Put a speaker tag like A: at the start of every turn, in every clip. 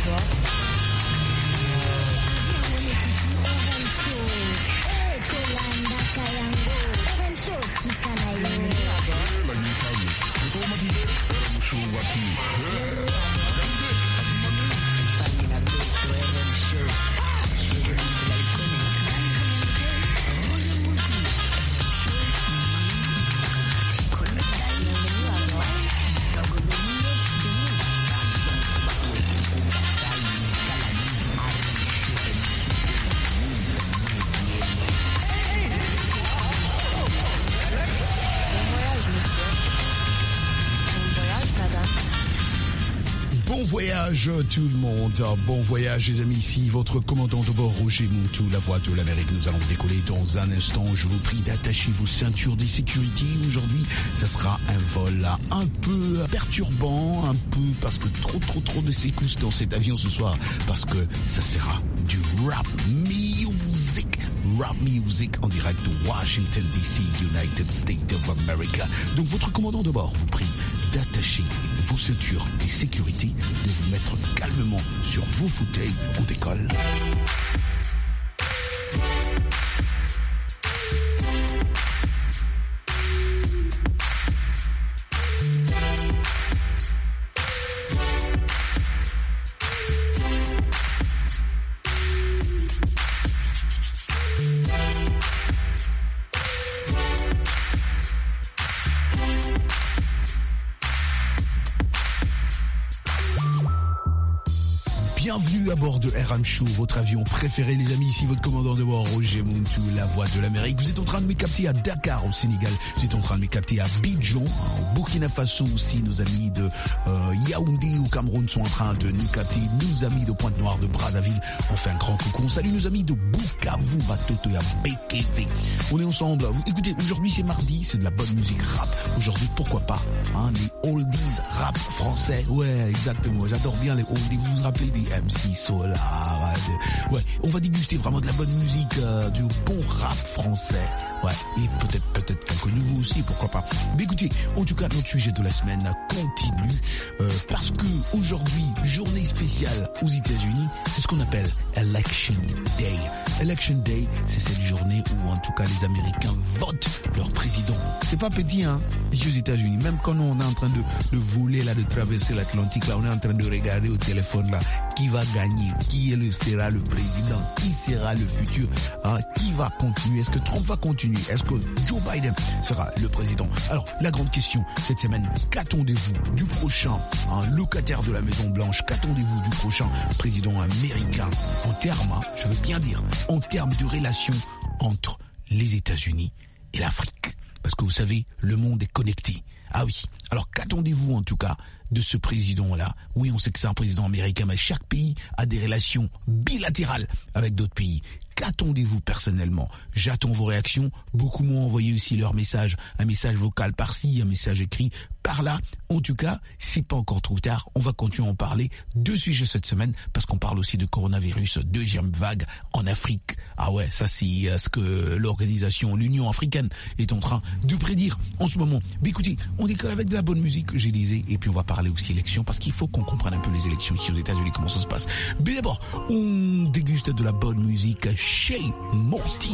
A: Bon voyage tout le monde, bon voyage les amis, ici votre commandant de bord Roger Moutou, la voix de l'Amérique. Nous allons décoller dans un instant, je vous prie d'attacher vos ceintures de sécurité. Aujourd'hui, ça sera un vol un peu perturbant, un peu parce que trop de secousses dans cet avion ce soir, parce que ça sera du rap music en direct de Washington DC, United States of America. Donc votre commandant de bord vous prie d'attacher vos ceintures de sécurité, de vous mettre calmement sur vos fauteuils. On décolle. Bienvenue à bord de RM Show, votre avion préféré les amis, ici votre commandant de bord Roger Moutou, la voix de l'Amérique. Vous êtes en train de me capter à Dakar au Sénégal, vous êtes en train de me capter à Abidjan, au Burkina Faso aussi, nos amis de Yaoundé au Cameroun sont en train de nous capter, nos amis de Pointe-Noire, de Brazzaville, on fait un grand coucou, on salue nos amis de Bukavu, Batoto et Bekeve. On est ensemble, écoutez, aujourd'hui c'est mardi, c'est de la bonne musique rap, aujourd'hui pourquoi pas, les oldies rap français, ouais exactement, j'adore bien les oldies, vous vous rappelez des MC Solar, ouais, on va déguster vraiment de la bonne musique, du bon rap français, ouais, et peut-être quelques nouveaux aussi, pourquoi pas. Mais écoutez, en tout cas, notre sujet de la semaine continue, parce que aujourd'hui, journée spéciale aux États-Unis, c'est ce qu'on appelle Election Day. Election Day, c'est cette journée où, en tout cas, les Américains votent leur président. C'est pas petit, ici aux États-Unis. Même quand on est en train de voler, là, de traverser l'Atlantique, là, on est en train de regarder au téléphone, là, qui va gagner, sera le président, qui sera le futur, qui va continuer, est-ce que Trump va continuer, est-ce que Joe Biden sera le président. Alors, la grande question cette semaine, qu'attendez-vous du prochain locataire de la Maison Blanche, qu'attendez-vous du prochain président américain en termes, je veux bien dire, en termes de relations entre les États-Unis et l'Afrique. Parce que vous savez, le monde est connecté. Ah oui. Alors qu'attendez-vous en tout cas de ce président-là? Oui, on sait que c'est un président américain, mais chaque pays a des relations bilatérales avec d'autres pays. Qu'attendez-vous personnellement? J'attends vos réactions. Beaucoup m'ont envoyé aussi leur message, un message vocal par-ci, un message écrit par-là. En tout cas, c'est pas encore trop tard. On va continuer à en parler. 2 sujets cette semaine, parce qu'on parle aussi de coronavirus, 2e vague en Afrique. Ah ouais, ça c'est ce que l'Union africaine est en train de prédire en ce moment. Mais écoutez, on décolle avec de la bonne musique, j'ai disais, et puis on va parler aussi élections, parce qu'il faut qu'on comprenne un peu les élections ici aux États-Unis, comment ça se passe. Mais d'abord, on déguste de la bonne musique chez Motif.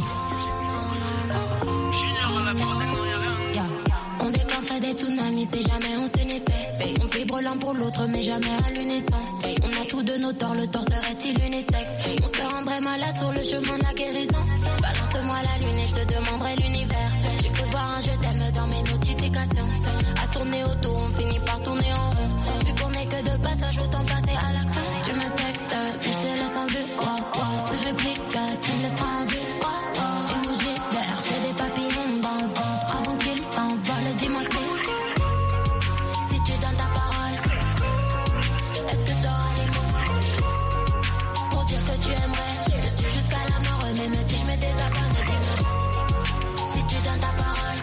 B: On déclencherait des tsunamis si jamais on s'unissait. On vibre l'un pour l'autre mais jamais à l'unisson. On a tous de nos torts, le tort serait-il unisexe? On se rendrait malade sur le chemin de la guérison. Balance-moi la lune et je te demanderai l'univers. J'ai cru voir un je t'aime dans mes notifications. À tourner autour, on finit par tourner en rond. Vu qu'on est que de passage, autant passer à l'action. Tu me textes, mais je te laisse en vue. Si je réplique, tu me laisseras en vue. Emoji d'air, j'ai des papillons dans le ventre. Avant qu'ils s'envolent, dis-moi si tu donnes ta parole, est-ce que t'auras les mots pour dire que tu aimerais? Je suis jusqu'à la mort, même si je me désabonne, dis-moi si tu donnes ta parole,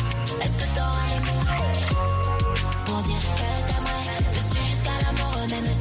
B: est-ce que t'auras les mots pour dire que t'aimerais? Je suis jusqu'à la mort, même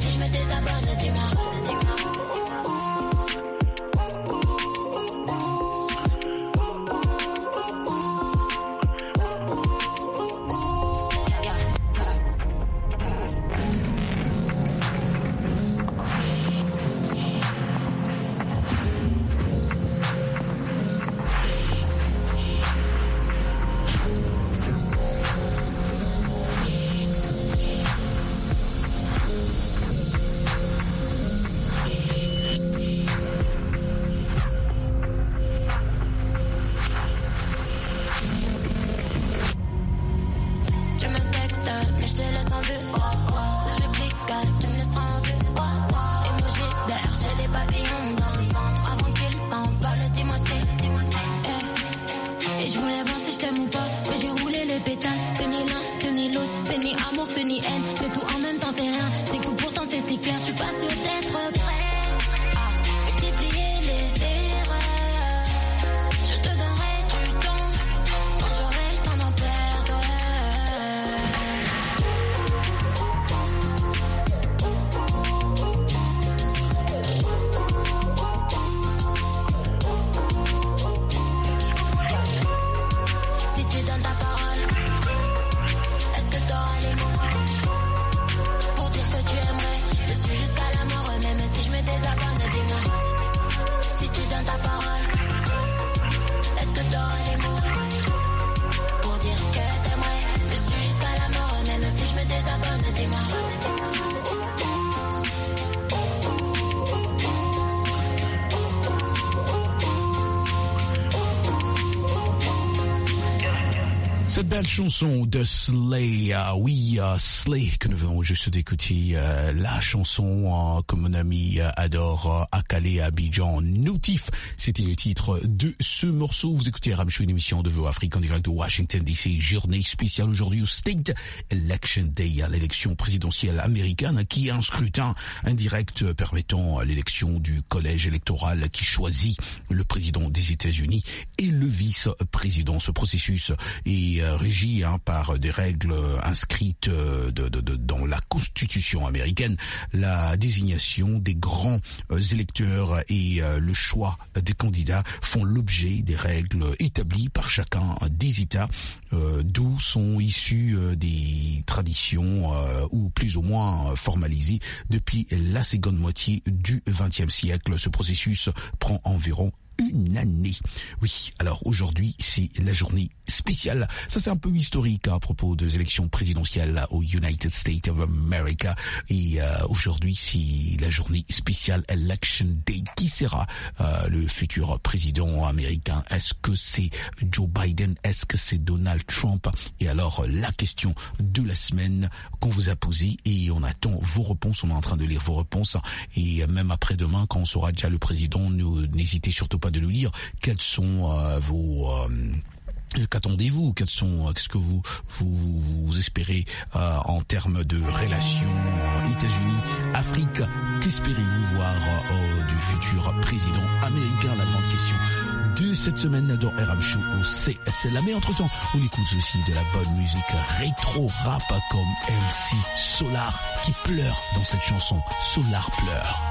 A: Cette belle chanson de Slay, Slay, que nous venons juste d'écouter, la chanson que mon ami adore, Akale Abidjan Noutif, c'était le titre de ce morceau. Vous écoutez RM Show, une émission de VOA Afrique en direct de Washington DC, journée spéciale aujourd'hui au State Election Day, l'élection présidentielle américaine, qui est un scrutin indirect permettant l'élection du collège électoral qui choisit le président des États-Unis et le vice-président. Ce processus est régi par des règles inscrites dans la Constitution américaine. La désignation des grands électeurs et le choix des candidats font l'objet des règles établies par chacun des États, d'où sont issues des traditions ou plus ou moins formalisées depuis la seconde moitié du XXe siècle. Ce processus prend environ une année. Oui, alors aujourd'hui, c'est la journée spéciale. Ça, c'est un peu historique à propos des élections présidentielles aux United States of America. Et aujourd'hui, c'est la journée spéciale Election Day. Qui sera le futur président américain? Est-ce que c'est Joe Biden? Est-ce que c'est Donald Trump? Et alors, la question de la semaine qu'on vous a posée, et on attend vos réponses. On est en train de lire vos réponses. Et même après-demain, quand on saura déjà le président, n'hésitez surtout pas de nous dire quels sont vos... qu'attendez-vous? Qu'est-ce que vous espérez en termes de relations États-Unis-Afrique? Qu'espérez-vous voir du futur président américain? La grande question de cette semaine dans RM Show au CSLA. Mais entre-temps, on écoute aussi de la bonne musique rétro-rap comme MC Solar qui pleure dans cette chanson. Solar pleure.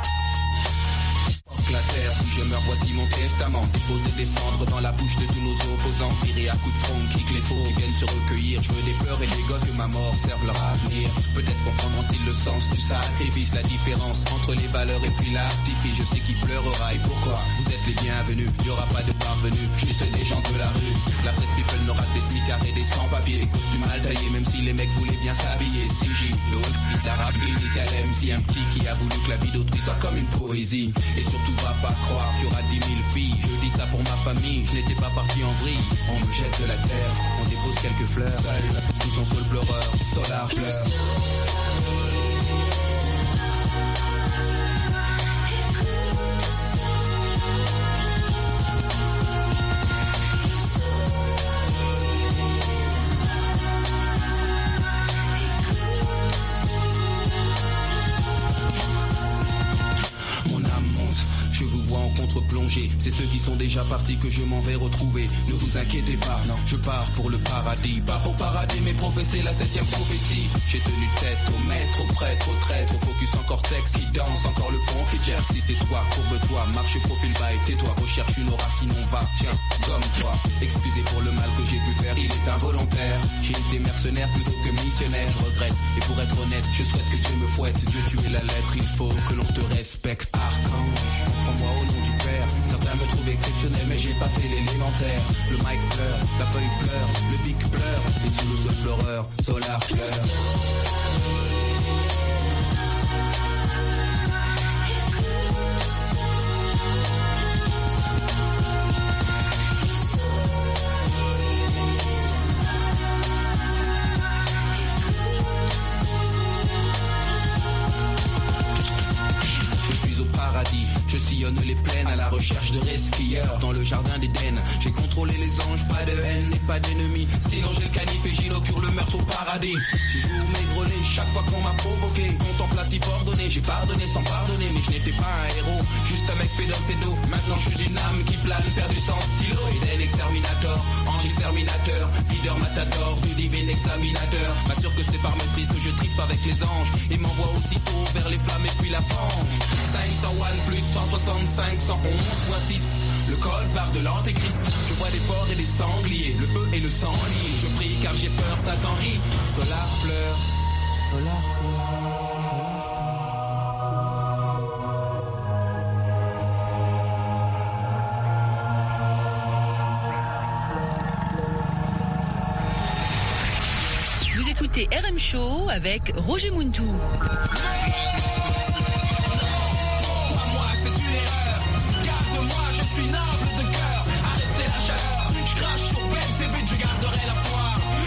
C: La terre, si je meurs, voici mon testament. Déposer des cendres dans la bouche de tous nos opposants. Tirer à coups de front, kick les faux qui viennent se recueillir. Je veux des fleurs et des gosses que ma mort serve leur avenir. Peut-être comprendront-ils le sens du sacrifice, la différence entre les valeurs et puis l'artifice. Je sais qui pleurera et pourquoi. Vous êtes les bienvenus, il n'y aura pas de parvenus, juste des gens de la rue. La presse people n'aura que des smicards et des sans-papiers, des costumes mal taillés, même si les mecs voulaient bien s'habiller. CJ, le haut, l'arabe, initial MC, un petit qui a voulu que la vie d'autrui soit comme une poésie. Et surtout va pas croire qu'il y aura 10 000 filles. Je dis ça pour ma famille, je n'étais pas parti en vrille. On me jette de la terre, on dépose quelques fleurs. Seul, sous son sol pleureur, Solar pleure. C'est ceux qui sont déjà partis que je m'en vais retrouver. Ne vous inquiétez pas, non, je pars pour le paradis. Pas pour parader mais professer la 7e prophétie. J'ai tenu tête au maître, au prêtre, au traître, au focus en cortex qui danse encore le fond qui gère. Si c'est toi, courbe-toi, marche profil bas et tais-toi. Recherche une aura sinon va, tiens, gomme-toi. Excusez pour le mal que j'ai pu faire, il est involontaire. J'ai été mercenaire plutôt que missionnaire, je regrette. Et pour être honnête, je souhaite que Dieu me fouette. Dieu tu es la lettre, il faut que l'on te respecte. Archange, prends-moi au nom du Père. Certains me trouvent exceptionnel mais j'ai pas fait l'élémentaire. Le mic pleure, la feuille pleure, le bic pleure. Et sous le sol pleureur, Solar pleure. Je sillonne les plaines à la recherche de resquilleurs dans le jardin d'Éden. J'ai contrôlé les anges, pas de haine et pas d'ennemis. Sinon j'ai le canif et j'inaugure le meurtre au paradis. J'ai joué au maigrelet chaque fois qu'on m'a provoqué. Contemplatif ordonné, j'ai pardonné sans pardonner. Mais je n'étais pas un héros, juste un mec fait dans ses dos. Maintenant je suis une âme qui plane, perdu sans stylo. Eden exterminator, ange exterminateur, leader matador du divin examinateur. M'assure que c'est par méprise que je tripe avec les anges et m'envoie aussitôt vers les flammes et puis la fange. 501 plus 165, 111 fois 6. Le code barre de l'antéchrist. Je vois des porcs et des sangliers, le feu et le sang liés. Je prie car j'ai peur, Satan rit. Solar pleure, Solar pleure, Solar
D: pleure. Vous écoutez RM Show avec Roger Muntou.
C: Je suis noble de cœur, arrêtez la chaleur. Je crache sur peine, c'est vite, je garderai la foi.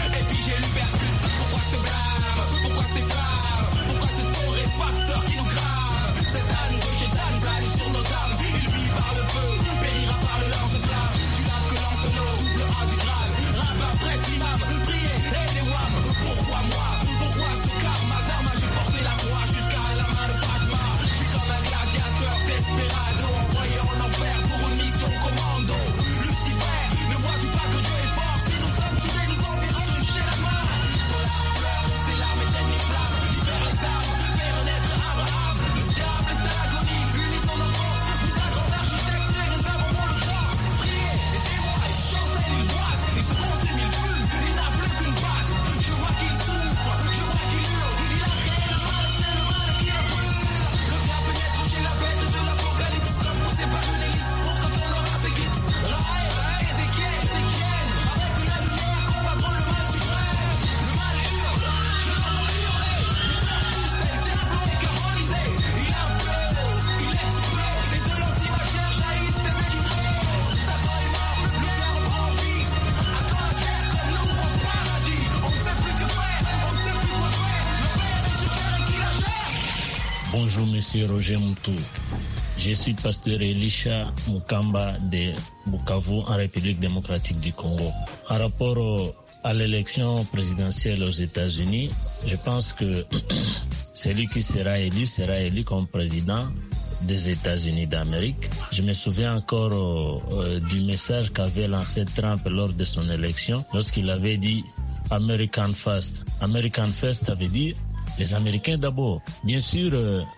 E: Bonjour Monsieur Roger Moutou. Je suis pasteur Elisha Mukamba de Bukavu en République démocratique du Congo. En rapport à l'élection présidentielle aux États-Unis, je pense que celui qui sera élu comme président des États-Unis d'Amérique. Je me souviens encore du message qu'avait lancé Trump lors de son élection, lorsqu'il avait dit American First. American First, ça veut dire les Américains d'abord. Bien sûr,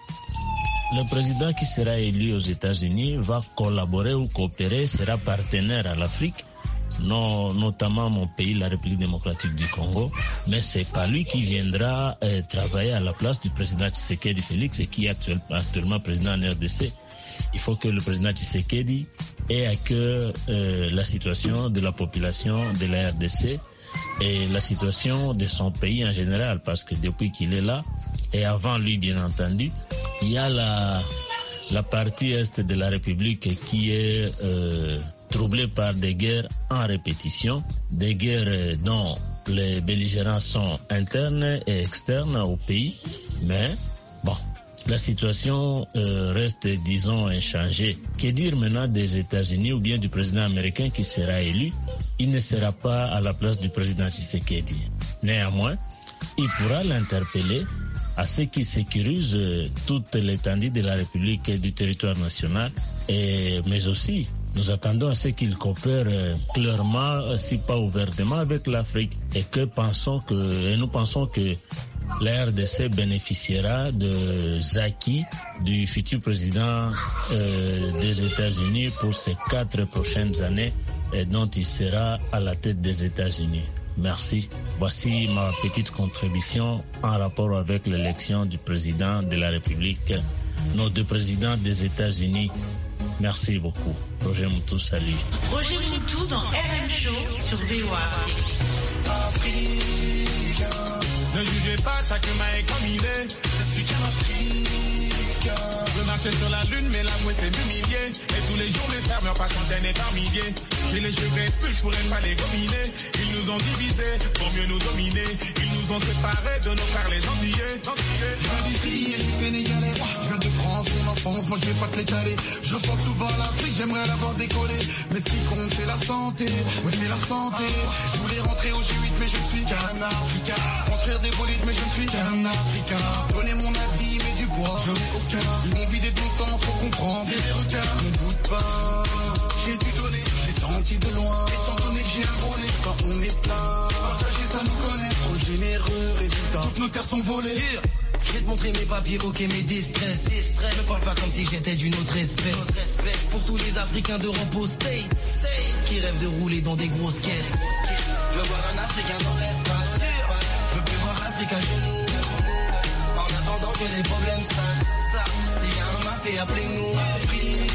E: le président qui sera élu aux États-Unis va collaborer ou coopérer, sera partenaire à l'Afrique, notamment mon pays, la République démocratique du Congo, mais c'est pas lui qui viendra travailler à la place du président Tshisekedi Félix, qui est actuellement président en RDC. Il faut que le président Tshisekedi ait à cœur la situation de la population de la RDC et la situation de son pays en général, parce que depuis qu'il est là, et avant lui bien entendu, il y a la partie est de la République qui est troublée par des guerres en répétition, des guerres dont les belligérants sont internes et externes au pays, mais bon, la situation reste, disons, inchangée. Que dire maintenant des États-Unis ou bien du président américain qui sera élu? Il ne sera pas à la place du président Tshisekedi. Néanmoins, il pourra l'interpeller à ce qui sécurise toute l'étendue de la République et du territoire national, mais aussi nous attendons à ce qu'il coopère clairement, si pas ouvertement, avec l'Afrique, et nous pensons que la RDC bénéficiera des acquis du futur président des États-Unis pour ces 4 prochaines années dont il sera à la tête des États-Unis. Merci. Voici ma petite contribution en rapport avec l'élection du président de la République, nos 2 présidents des États-Unis. Merci beaucoup. Roger Moutou, salut.
D: Roger Moutou dans RM Show sur VOA.
F: Africain, ne jugez pas chaque main comme il est. Je suis qu'un Africain. Je marchais sur la lune, mais l'amour c'est m'humilier. Et tous les jours mes frères meurent par centaines et par milliers. J'ai les cheveux plus, je pourrais pas les gominer. Ils nous ont divisés pour mieux nous dominer. Ils nous ont séparés de nos frères les Antillais. Je viens d'ici et je suis sénégalais. Je viens de France, mon enfance, moi je vais pas te l'étaler. Je pense souvent à l'Afrique, j'aimerais l'avoir décollé. Mais ce qui compte c'est la santé, ouais c'est la santé. Je voulais rentrer au G8 mais je ne suis qu'un Africain. Construire des bolides mais je ne suis qu'un Africain. Donner mon avis mais du bois, je n'ai aucun. Ils m'ont vidé de mon sang, faut comprendre. C'est des requins, mon bout de pain. J'ai dû donner, je l'ai senti de loin. Étant donné que j'ai un gros nez, quand on est plein. Partager ça nous connaît, trop généreux, résultat. Toutes nos terres sont volées.
G: Je vais te montrer mes papiers, ok, mes distress. Ne parle pas comme si j'étais d'une autre espèce. Pour tous les Africains d'Europe aux States qui rêvent de rouler dans des grosses caisses. Je veux voir un Africain dans l'espace. Je peux voir l'Afrique à genoux. En attendant que les problèmes se tassent. S'il y a un mafé, appelez-nous Afrique.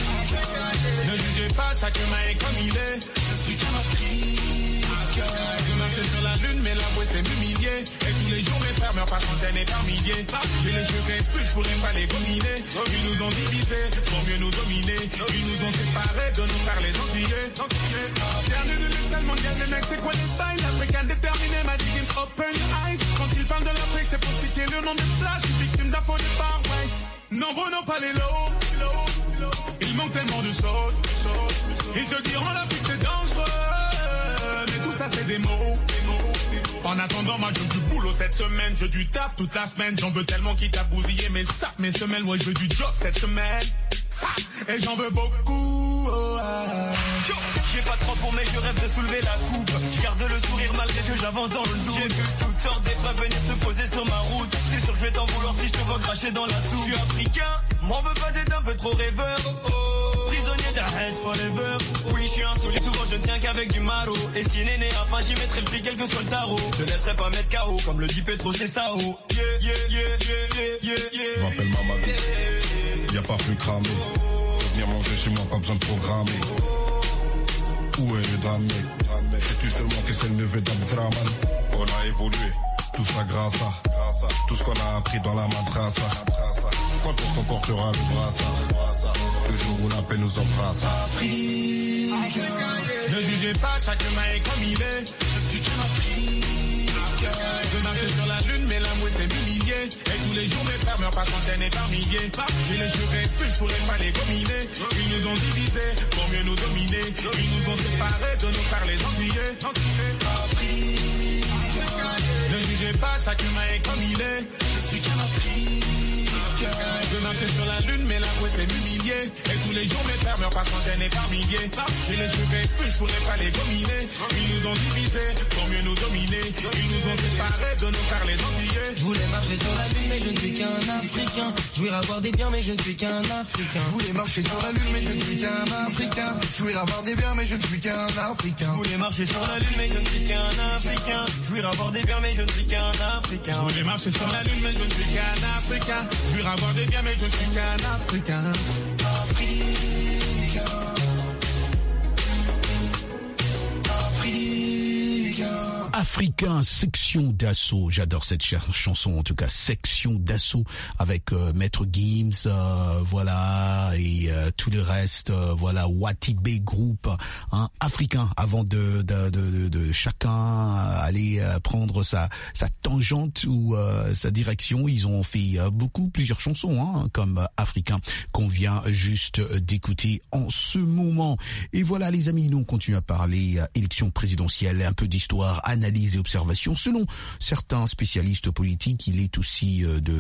F: Ne jugez pas chaque main comme il est. Je suis qu'un Africain. Je marchais sur la lune, mais l'amour c'est m'humilier. Et tous les jours mes frères meurent par centaines et par milliers. J'ai les cheveux plus, je pourrais pas les gominer. Ils nous ont divisés pour mieux nous dominer. Ils nous ont séparés de nos frères les Antillais. Bienvenue de l'échelle mondiale, les mecs, c'est quoi les bails? L'Africain déterminé m'a dit games open eyes. Quand ils parlent de l'Afrique, c'est pour citer le nom de plage. Je suis victime d'infos de bar, ouais. Nombreux n'ont pas les lots. Il manque tellement de choses. Ils te diront l'Afrique c'est dangereux. Mais tout ça c'est des mots. En attendant, moi je veux du boulot cette semaine. Je veux du taf toute la semaine. J'en veux tellement qui t'a bousillé mes sacs, mes semelles. Moi je veux du job cette semaine. Et j'en veux beaucoup.
G: Yo, j'ai pas trop pour mais je rêve de soulever la coupe. Je garde le sourire malgré que j'avance dans le doute. J'ai vu toutes sortes d'épreuves venir se poser sur ma route. C'est sûr que je vais t'en vouloir si je te vois cracher dans la soupe. Je suis africain, m'en veux pas d'être un peu trop rêveur. Prisonnier d'Arès forever. Oui, je suis insolite, souvent je ne tiens qu'avec du maro. Et si néné a faim, j'y mettrai le prix quel que soit le tarot. Je te laisserai pas mettre KO comme le dit Petro chez Sao.
H: Je m'appelle Mamadou, y'a pas plus cramé. Venir manger chez moi, pas besoin de programmer. Où est le drame, mec? Sais-tu seulement que c'est le neveu d'Abdraman? On a évolué, tout ça grâce à tout ce qu'on a appris dans la madrasa. Quand est-ce qu'on portera le brassard? Le jour où la paix nous embrasse.
F: Afrique, ne jugez pas chaque main comme il est. Je suis qu'un Africain. Je marche marcher sur la lune, mais l'amour c'est milliers. Et tous les jours mes frères meurent par centaines et par milliers. J'ai les jurés, plus je pourrais pas les gominer. Ils nous ont divisés pour mieux nous dominer. Ils nous ont séparés de nos frères les Antillais. Afrique, ne jugez pas, chaque humain est comme il est. Je suis qu'un Afrique. Je marcher sur la lune, mais l'amour c'est milliers. Et tous les jours mes frères meurent par centaines et par milliers. J'ai les jurés, plus je pourrais pas les gominer. Ils nous ont divisés pour mieux nous dominer. Ils nous ont séparés de nos frères les Antillais.
G: Je voulais marcher sur la lune, mais je ne suis qu'un Africain. Je voulais avoir des biens, mais je ne suis qu'un Africain.
I: Je voulais marcher sur la lune, mais je ne suis qu'un Africain. Je voulais avoir des biens, mais je ne suis qu'un Africain.
G: Je voulais marcher sur la lune, mais je ne suis qu'un Africain. Je voulais avoir des biens, mais je ne suis qu'un Africain.
F: Je voulais marcher sur la lune, mais je ne suis qu'un Africain. Je voulais avoir des biens, mais je ne suis qu'un Africain.
I: Africain. Africain, section d'assaut. J'adore cette chanson, en tout cas, section d'assaut avec Maître Gims, voilà, et tout le reste, voilà, Watibé Group, hein, africain, avant de chacun aller prendre sa tangente ou sa direction. Ils ont fait plusieurs chansons, hein, comme Africain, qu'on vient juste d'écouter en ce moment. Et voilà, les amis, nous on continue à parler élection présidentielle, un peu d'histoire, analyse et observation. Selon certains spécialistes politiques, il est aussi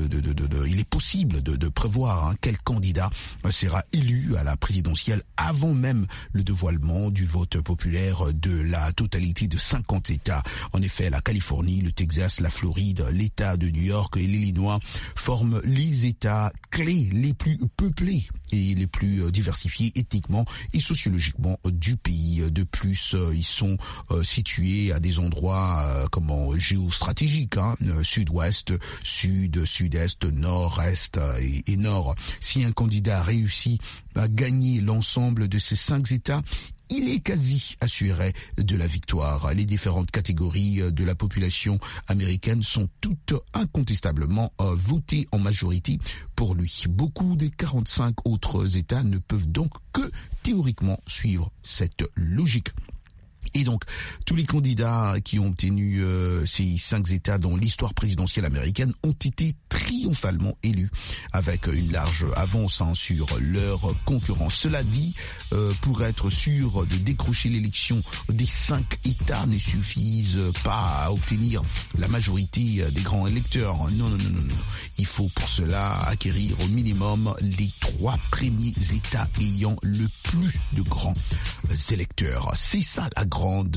I: il est possible de prévoir, hein, quel candidat sera élu à la présidentielle avant même le dévoilement du vote populaire de la totalité de 50 États. En effet, la Californie, le Texas, la Floride, l'État de New York et l'Illinois forment les États clés les plus peuplés et les plus diversifiés ethniquement et sociologiquement du pays. De plus, ils sont situés à des endroits géostratégiques, hein, sud-ouest, sud, sud-est, nord-est et nord. Si un candidat réussit à gagner l'ensemble de ces 5 États, il est quasi assuré de la victoire. Les différentes catégories de la population américaine sont toutes incontestablement votées en majorité pour lui. Beaucoup des 45 autres États ne peuvent donc que théoriquement suivre cette logique. Et donc, tous les candidats qui ont obtenu ces 5 États dans l'histoire présidentielle américaine ont été triomphalement élus avec une large avance, hein, sur leurs concurrents. Cela dit, pour être sûr de décrocher l'élection des 5 États ne suffise pas à obtenir la majorité des grands électeurs. Non. Il faut pour cela acquérir au minimum les 3 premiers États ayant le plus de grands électeurs. C'est ça la grande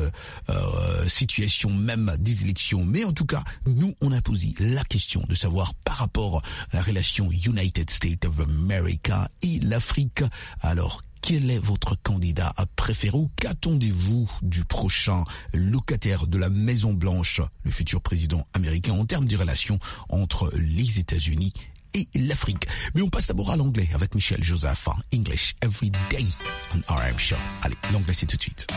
I: situation même des élections. Mais en tout cas, nous, on a posé la question de savoir par rapport à la relation United States of America et l'Afrique. Alors, quel est votre candidat préféré ou qu'attendez-vous du prochain locataire de la Maison Blanche, le futur président américain, en termes de relations entre les États-Unis et l'Afrique? Mais on passe d'abord à l'anglais avec Michel Joseph, English Every Day on RM Show. Allez, l'anglais c'est tout de suite.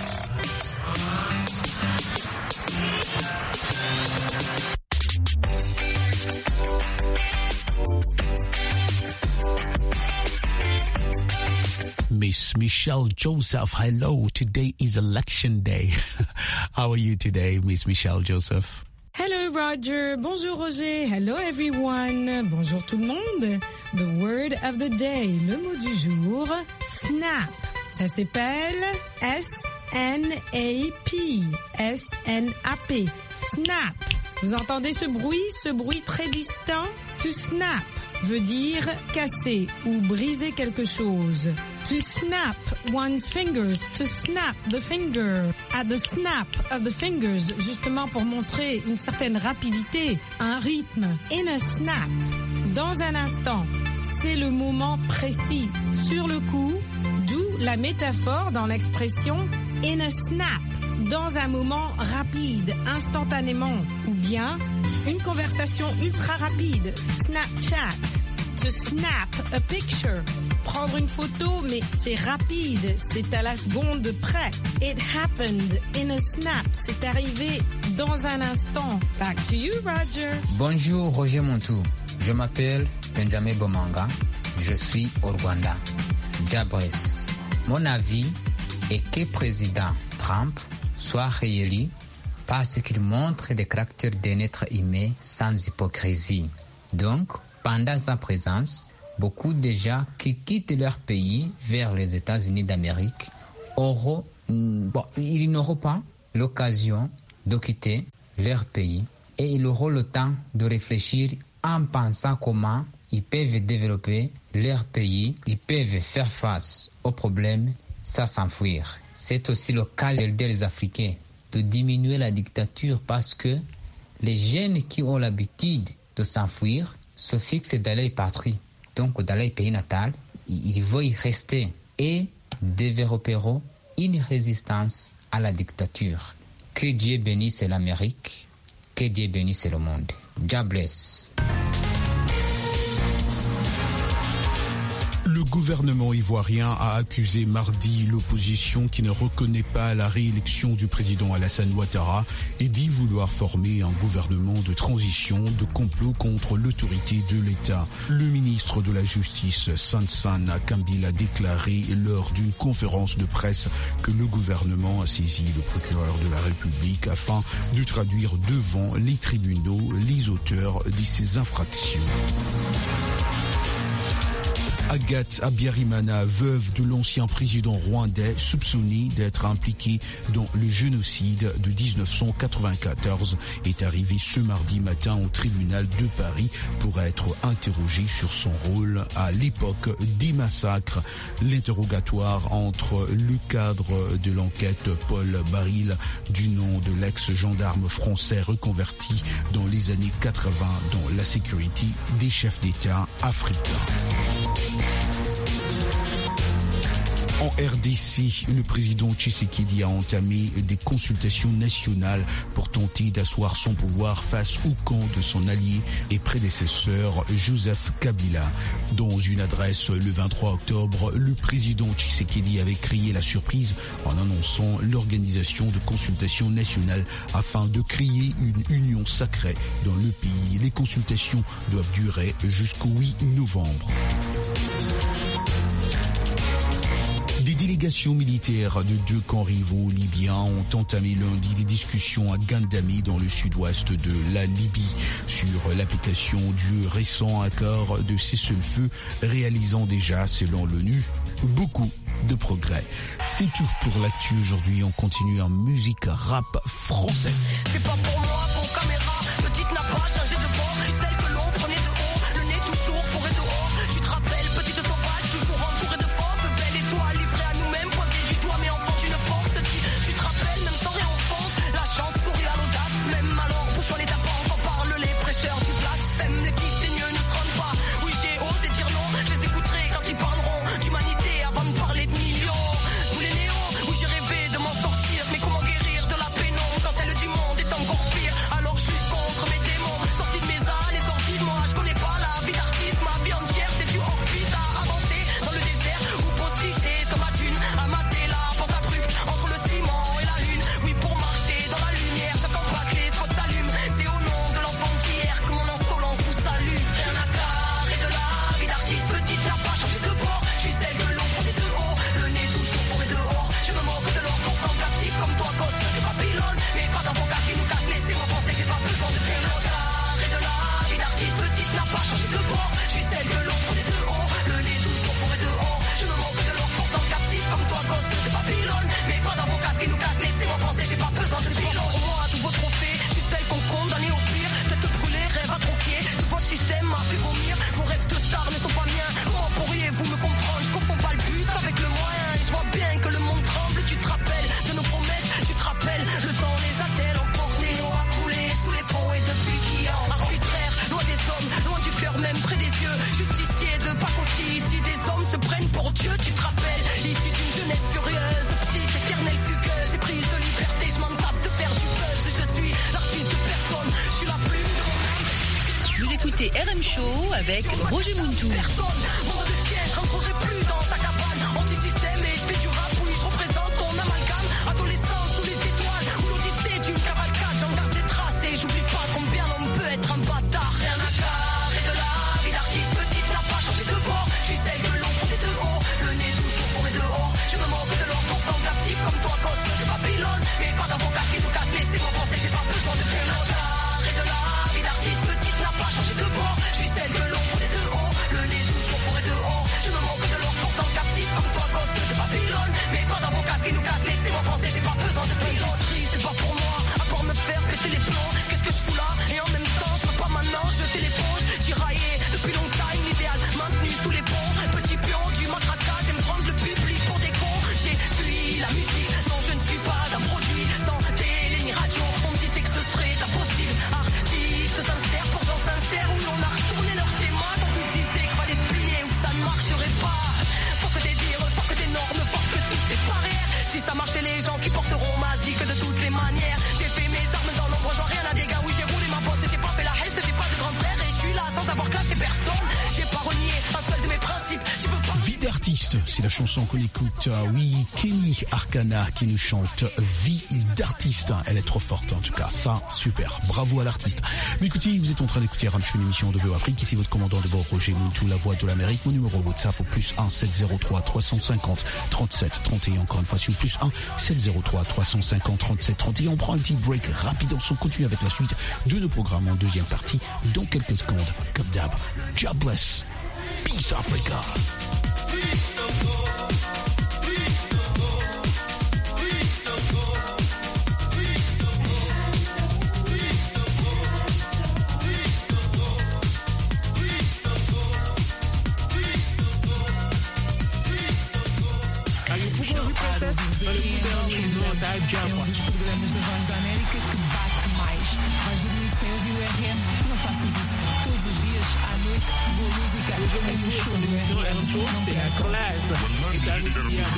I: Miss Michelle Joseph, hello. Today is election day. How are you today, Miss Michelle Joseph?
J: Hello Roger, bonjour Roger, hello everyone, bonjour tout le monde. The word of the day, le mot du jour, snap. Ça s'appelle S-N-A-P, S-N-A-P, snap. Vous entendez ce bruit très distant? To snap veut dire casser ou briser quelque chose. To snap one's fingers, to snap the finger. At the snap of the fingers, justement pour montrer une certaine rapidité, un rythme. In a snap, dans un instant, c'est le moment précis. Sur le coup, d'où la métaphore dans l'expression in a snap. Dans un moment rapide, instantanément, ou bien une conversation ultra rapide, Snapchat, to snap a picture, prendre une photo, mais c'est rapide, c'est à la seconde près. It happened in a snap, c'est arrivé dans un instant. Back to you, Roger.
K: Bonjour, Roger Montou. Je m'appelle Benjamin Bomanga, je suis au Rwanda. Jabres. Mon avis est que président Trump soit réélu parce qu'il montre des caractères d'un être humain sans hypocrisie. Donc, pendant sa présence, beaucoup de gens qui quittent leur pays vers les États-Unis d'Amérique ils n'auront pas l'occasion de quitter leur pays et ils auront le temps de réfléchir en pensant comment ils peuvent développer leur pays, ils peuvent faire face aux problèmes sans s'enfuir. C'est aussi l'occasion des Africains de diminuer la dictature parce que les jeunes qui ont l'habitude de s'enfuir se fixent dans leur patrie, donc dans leur pays natal, ils vont y rester et développeront une résistance à la dictature. Que Dieu bénisse l'Amérique, que Dieu bénisse le monde. God bless.
I: Le gouvernement ivoirien a accusé mardi l'opposition qui ne reconnaît pas la réélection du président Alassane Ouattara et dit vouloir former un gouvernement de transition de complot contre l'autorité de l'État. Le ministre de la Justice, Sansana Kambil, a déclaré lors d'une conférence de presse que le gouvernement a saisi le procureur de la République afin de traduire devant les tribunaux les auteurs de ces infractions. Agathe Habyarimana, veuve de l'ancien président rwandais soupçonné d'être impliqué dans le génocide de 1994, est arrivée ce mardi matin au tribunal de Paris pour être interrogée sur son rôle à l'époque des massacres. L'interrogatoire entre le cadre de l'enquête Paul Baril, du nom de l'ex-gendarme français reconverti dans les années 80 dans la sécurité des chefs d'État africains. En RDC, le président Tshisekedi a entamé des consultations nationales pour tenter d'asseoir son pouvoir face au camp de son allié et prédécesseur Joseph Kabila. Dans une adresse le 23 octobre, le président Tshisekedi avait crié la surprise en annonçant l'organisation de consultations nationales afin de créer une union sacrée dans le pays. Les consultations doivent durer jusqu'au 8 novembre. Des délégations militaires de deux camps rivaux libyens ont entamé lundi des discussions à Gandami dans le sud-ouest de la Libye sur l'application du récent accord de cessez-le-feu réalisant déjà, selon l'ONU, beaucoup de progrès. C'est tout pour l'actu aujourd'hui. On continue en musique rap français.
L: C'est pas pour moi, pour caméra, petite n'a pas changé de bord, celle que l'on prenait de haut, le nez toujours forêt dehors. Tu te rappelles, petite sauvage, toujours entourée de force, belle étoile livrée à nous-mêmes, pointée du doigt mais enfant d'une force. Tu te rappelles, même sans rien en France, la chance sourit à l'audace, même alors bouchons les tapants, quand parlent les prêcheurs du blasphème, les petites teigneux ne se rendent pas. Oui, j'ai osé dire non, je les écouterai quand ils parleront d'humanité avant de parler de millions. Vous les néons, oui j'ai rêvé de m'en sortir, mais comment guérir de la pénombre quand celle du monde est encore pire. Alors je lutte contre mes démons, sortis de mes années, sortis de moi. Je connais pas la vie d'artiste, ma vie entière c'est du hors-piste à avancer dans le désert ou posticher sur ma dune, à mater la porte à truc entre le ciment et la lune. Oui, pour marcher dans la lumière, j'attends pas que les spots s'allument. C'est au nom de l'enfant d'hier que mon insolence vous salue. Rien à carrer de la vie d'artiste, petite n'a pas changé de bord. Je suis celle que l'on prenait de haut, le nez toujours forêt dehors. Je me moque de leur portant captif comme toi, gosse de Babylone. Mais pas d'avocat qui nous casse, laissez-moi penser, j'ai pas besoin de pilote. Carré de la vie d'artiste, petite n'a pas changé de bord. Je suis celle que l'on prenait de haut, le nez toujours forêt dehors. Je me moque de leur portant captif comme toi, gosse de Babylone. Mais pas d'avocat qui nous casse, laissez-moi penser, j'ai pas besoin de pilote. Pour moi, tous vos trophées, je suis celle qu'on condamne au pire. Tête brûlée, rêve atrophié, tout votre système m'a fait vomir. Vos rêves de star ne sont pas miens. Comment pourriez-vous me comprendre? Je confonds pas le but avec le moyen. Et je vois bien que le monde tremble. Tu te rappelles de nos promesses, tu te rappelles. Le temps les a-t-elle emportés? On a coulé sous les ponts et depuis qui en arbitraire, loin des hommes, loin du cœur, même près des yeux. Justicier de pacotille, ici des hommes se prennent pour Dieu. Tu te rappelles, issu d'une jeunesse furieuse, petite éternelle fugueuse et prise de liberté. Je m'en tape de faire du buzz. Je suis l'artiste de personne, je suis la plume.
D: Vous écoutez RM Show avec Roger Muntou.
L: Personne, monde de chien, je rentrerai plus dans ta cabane. Anti-système et je fais du rap, oui, je représente ton amalgame. Adolescent sous les étoiles, ou l'odyssée d'une cavalcade. J'en garde des traces et j'oublie pas combien l'on peut être un bâtard. Rien à carrer de la vie d'artiste, petite n'a pas changé de bord. Je suis celle que l'on prenait de haut, le nez toujours forêt dehors. Je me moque de leur portant captif comme toi, gosse de Babylone. Mais pas d'avocat qui nous casse, laissez-moi penser, marcherait pas. Faut que des dires, faut que des normes, faut que toutes les barrières. Si ça marchait, les gens qui porteront ma zik de toutes les manières. J'ai fait mes armes dans l'ombre, je vois rien à des gars. Oui, j'ai roulé ma bosse, j'ai pas fait la haisse, j'ai pas de grand frère. Et je suis là sans avoir clashé personne. J'ai pas renié un seul de mes principes. Tu peux pas.
A: Vie d'artiste, c'est la chanson qu'on écoute. Oui, Kenny Arcana qui nous chante Vie d'artiste. Elle est trop forte en tout cas, ça, super. Bravo à l'artiste. Mais écoutez, vous êtes en train d'écouter Ram Show, une émission de VO Afrique. Ici votre commandant de bord, Roger Muntu, la voix de l'Amérique. Mon numéro WhatsApp au plus 1 703 350 37 31. Encore une fois, sur le plus 1 703 350 37 31. On prend un petit break rapide. On continue avec la suite de nos programmes en deuxième partie dans quelques secondes. Comme d'hab, God bless. Peace Africa.
M: Programas da Voz da América que bate mais. Vais dormir sem ouvir o RM? Não faças isso. Todos os dias, à noite, boa música.
N: C'est la classe. Et ça veut dire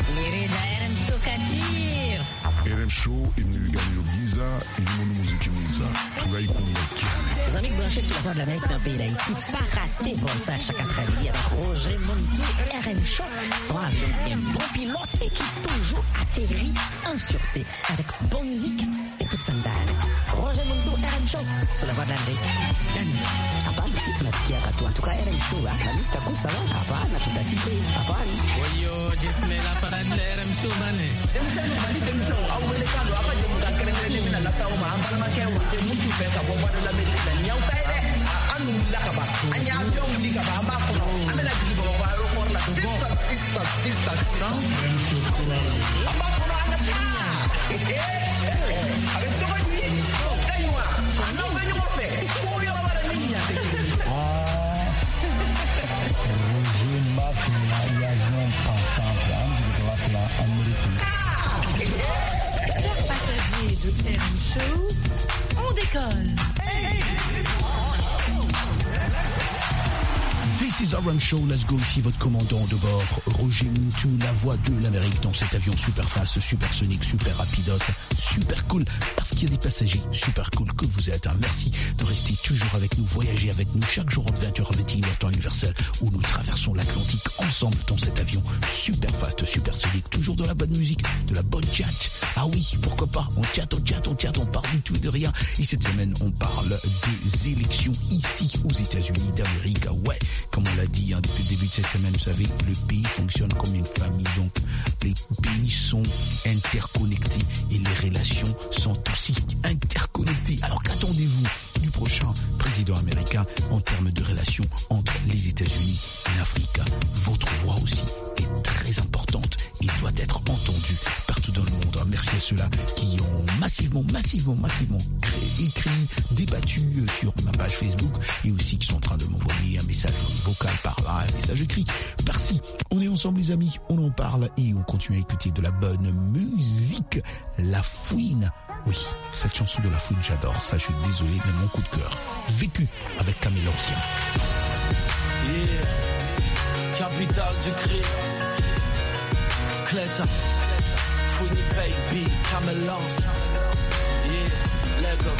H: RM Show imnigano giza ilimu muziki mwiza turayikumbuka.
O: Les amis branchés sur la voix de l'Amérique dans le pays d'Haïti, pas raté comme ça chaque après-midi avec Roger Muntu, RM Show, soit avec un bon pilote et qui toujours atterrit en sûreté avec bonne musique et toute sandale. Roger Muntu, RM Show, sur la voix de l'Amérique. Hapana, si tunasikia katu. En tout cas, RM Show, la lista kuu sawa. Hapana, tutasikia. Hapana.
N: Oyo, jismela para RM Show bane.
P: Demsenu mali demsenu au wele kando apa je muda kerengere mina la sawo ma ambal ma kewa te mutu fe ka bo wadu la meri la nyaw tay de anu la ka ba anya avion li ka ba amba ko amela ji bo ba ro por la sissa amba ko na na tinya avec ça ni kaywa no venyo mo fe ko yo ba la niña
Q: Roger Mafia l'avion passant de la américaine.
J: Chers passagers de RM Show, on décolle.
A: This is RM Show, let's go. Ici votre commandant de bord, Roger Muntu, la voix de l'Amérique dans cet avion super fast, super sonique, super rapidote, super cool, parce qu'il y a des passagers super cool que vous êtes. Merci de rester toujours avec nous, voyager avec nous chaque jour entre 20h à 21h temps universel, où nous traversons l'Atlantique ensemble dans cet avion super fast, super sonique, toujours de la bonne musique, de la bonne chat. Ah oui, pourquoi pas, on chatte, on parle du tout et de rien. Et cette semaine, on parle des élections ici aux États-Unis d'Amérique. Ouais, comme on l'a dit depuis le début de cette semaine, vous savez, le pays fonctionne comme une famille, donc les pays sont interconnectés et les relations sont aussi interconnectées. Alors qu'attendez-vous du prochain président américain en termes de relations entre les États-Unis et l'Afrique? Votre voix aussi est très importante et doit être entendue partout dans le monde. Merci à ceux-là qui ont massivement écrit, débattu sur ma page Facebook et aussi qui sont en train de m'envoyer un message vocal par là, un message écrit par-ci. On est ensemble les amis, on en parle et on continue à écouter de la bonne musique. La Fouine. Oui, cette chanson de La Fouine, j'adore. Ça, je suis désolé, mais mon coup de cœur. Vécu avec Camille Ancien.
C: Yeah, capitale du cri. Cléta, Fouine baby, Camille Ancien. Yeah, Lego.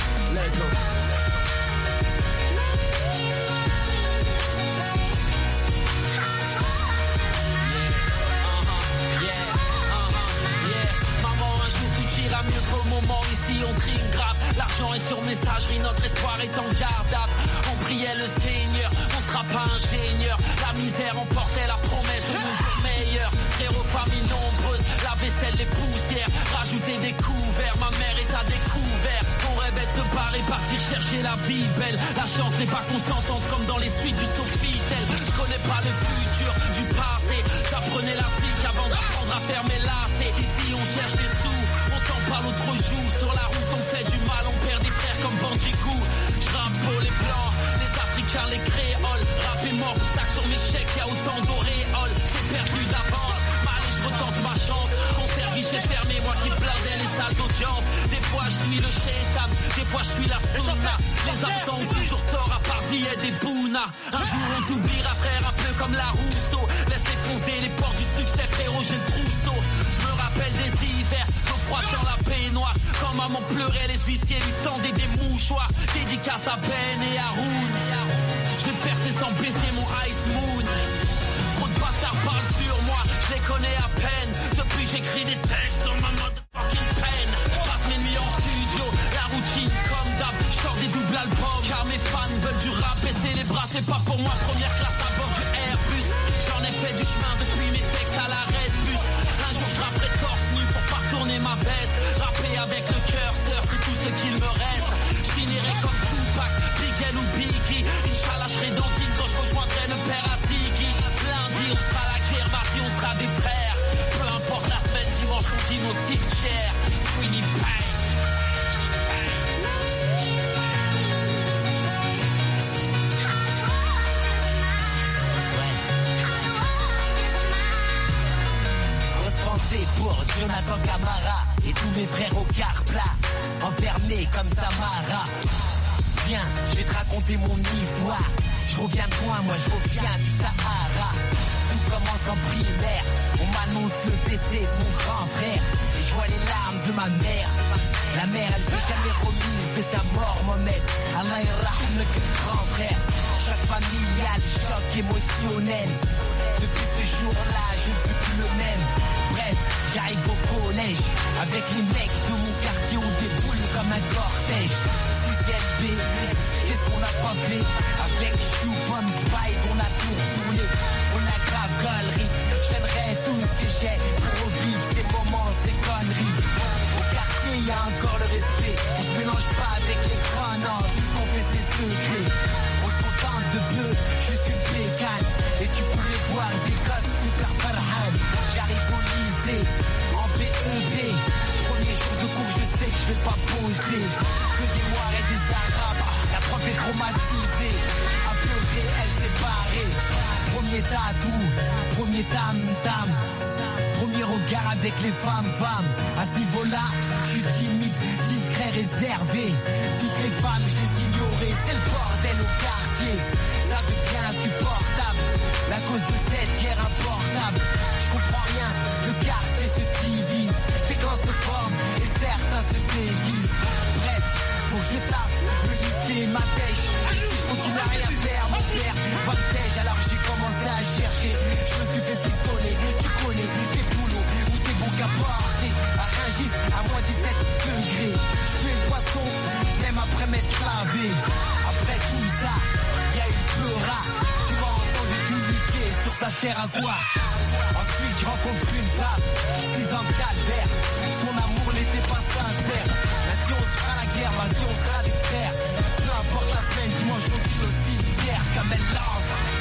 C: Mieux pour le moment, ici on trime grave. L'argent est sur messagerie, notre espoir est en gardable. On priait le Seigneur, on sera pas ingénieur. La misère emportait la promesse de nos jours meilleurs. Frérot, famille nombreuse, la vaisselle, les poussières. Rajouter des couverts, ma mère est à découvert. On rêvait de se barrer, partir chercher la vie belle. La chance n'est pas consentante comme dans les suites du Sofitel. Je connais pas le futur du passé. J'apprenais la cycle avant d'apprendre à faire mes lacets. Ici on cherche des sous. Par l'autre joue, sur la route on fait du mal, on perd des frères comme Bandicou. J'rappe pour les blancs, les africains, les créoles. Rap est mort, pour ça que sur mes chèques y'a autant d'auréoles. C'est perdu d'avance, mal et je retente ma chance. Concert guichet fermé, moi qui blindais les salles d'audience. Des fois je suis le shaitan, des fois je suis la sunna. Les absents ont toujours tort à part Zied et Bouna. Un jour on t'oubliera frère, un peu comme la Rousseau. Laisse-les foncer les portes du succès frérot, j'ai le trousseau. Je me rappelle des hivers, d'eau froide dans la baignoire. Quand maman pleurait, les huissiers lui tendaient des mouchoirs. Dédicace à Ben et à Roun. Je vais percer sans baisser mon Ice Moon. Trop de bâtards parlent sur moi, je les connais à peine. Depuis j'écris des textes sur ma motherfucking pen. J'passe mes nuits en studio, la routine comme d'hab. J'sors des doubles albums, car mes fans veulent du rap. Baisser les bras, c'est pas pour moi, première classe à bord du Airbus. J'en ai fait du chemin depuis mes textes à l'arrêt de bus. Un jour j'rapperai torse nu pour pas retourner ma veste. Rapper avec le cœur, surf, c'est tout ce qu'il me reste. J'finirai comme Tupac, Big L ou Biggie. Inch'Allah j'serai dentine quand j'rejoindrai le père à Ziggy. Lundi on sera la guerre, mardi on sera des frères. Peu importe la semaine, dimanche on dîne au cimetière. Winnie Bang.
R: Pour Jonathan Camara et tous mes frères au quart plat, enfermés comme Samara. Viens, je vais te raconter mon histoire. Je reviens de loin, moi je reviens du Sahara. Tout commence en primaire, on m'annonce le décès de mon grand frère. Et je vois les larmes de ma mère. La mère, elle s'est jamais remise de ta mort, Mohamed. Allah yarham que grand frère. Choc familial, choc émotionnel. Depuis ce jour-là, je ne suis plus le même. Bref, j'arrive au collège. Avec les mecs de mon quartier, on déboule comme un cortège. 6ème B, qu'est-ce qu'on n'a pas fait? Avec Chou, Pomme, Spike, on a tout retourné. On a grave galerie. Je donnerai tout ce que j'ai pour revivre ces moments, ces conneries. Au quartier, y a encore le respect. On se mélange pas avec les grands, non. Tout ce qu'on fait, c'est secret. On se contente de peu, juste une pécane. Et tu pourrais voir des gosses super farhan. J'arrive au lycée, en BEP. Premier jour de cours, je sais que je vais pas poser. Que des noirs et des arabes. La prof est traumatisée. À pleurer, elle s'est barrée. Premier tatou, premier tam-tam. Premier regard avec les femmes. À ce niveau-là, je suis timide, discret, réservé. Toutes les femmes, je les ignorais. C'est le bordel au quartier. Ça devient insupportable. La cause de cette guerre importable. Je comprends rien, le quartier se divise. Tes clans se forment et certains se déguisent. Bref, faut que je taffe, le lycée m'attèche. Et si je continue à rien faire, mon père va me tèche. Alors j'ai commencé à chercher. Je me suis fait pistoler, tu connais tes boulots ou tes bons qu'à porter. À Rungis, à moins 17 degrés. Je fais le poisson, même après m'être lavé. Après tout ça, y a eu le pleura. Tu m'as entendu tout niquer, sur ça sert à quoi? Ensuite je rencontre une femme, 6 ans de calvaire. Son amour n'était pas sincère. Lundi on se fera la guerre, mardi on sera des frères. Peu importe la semaine, dimanche on tire au cimetière. Comme elle lance.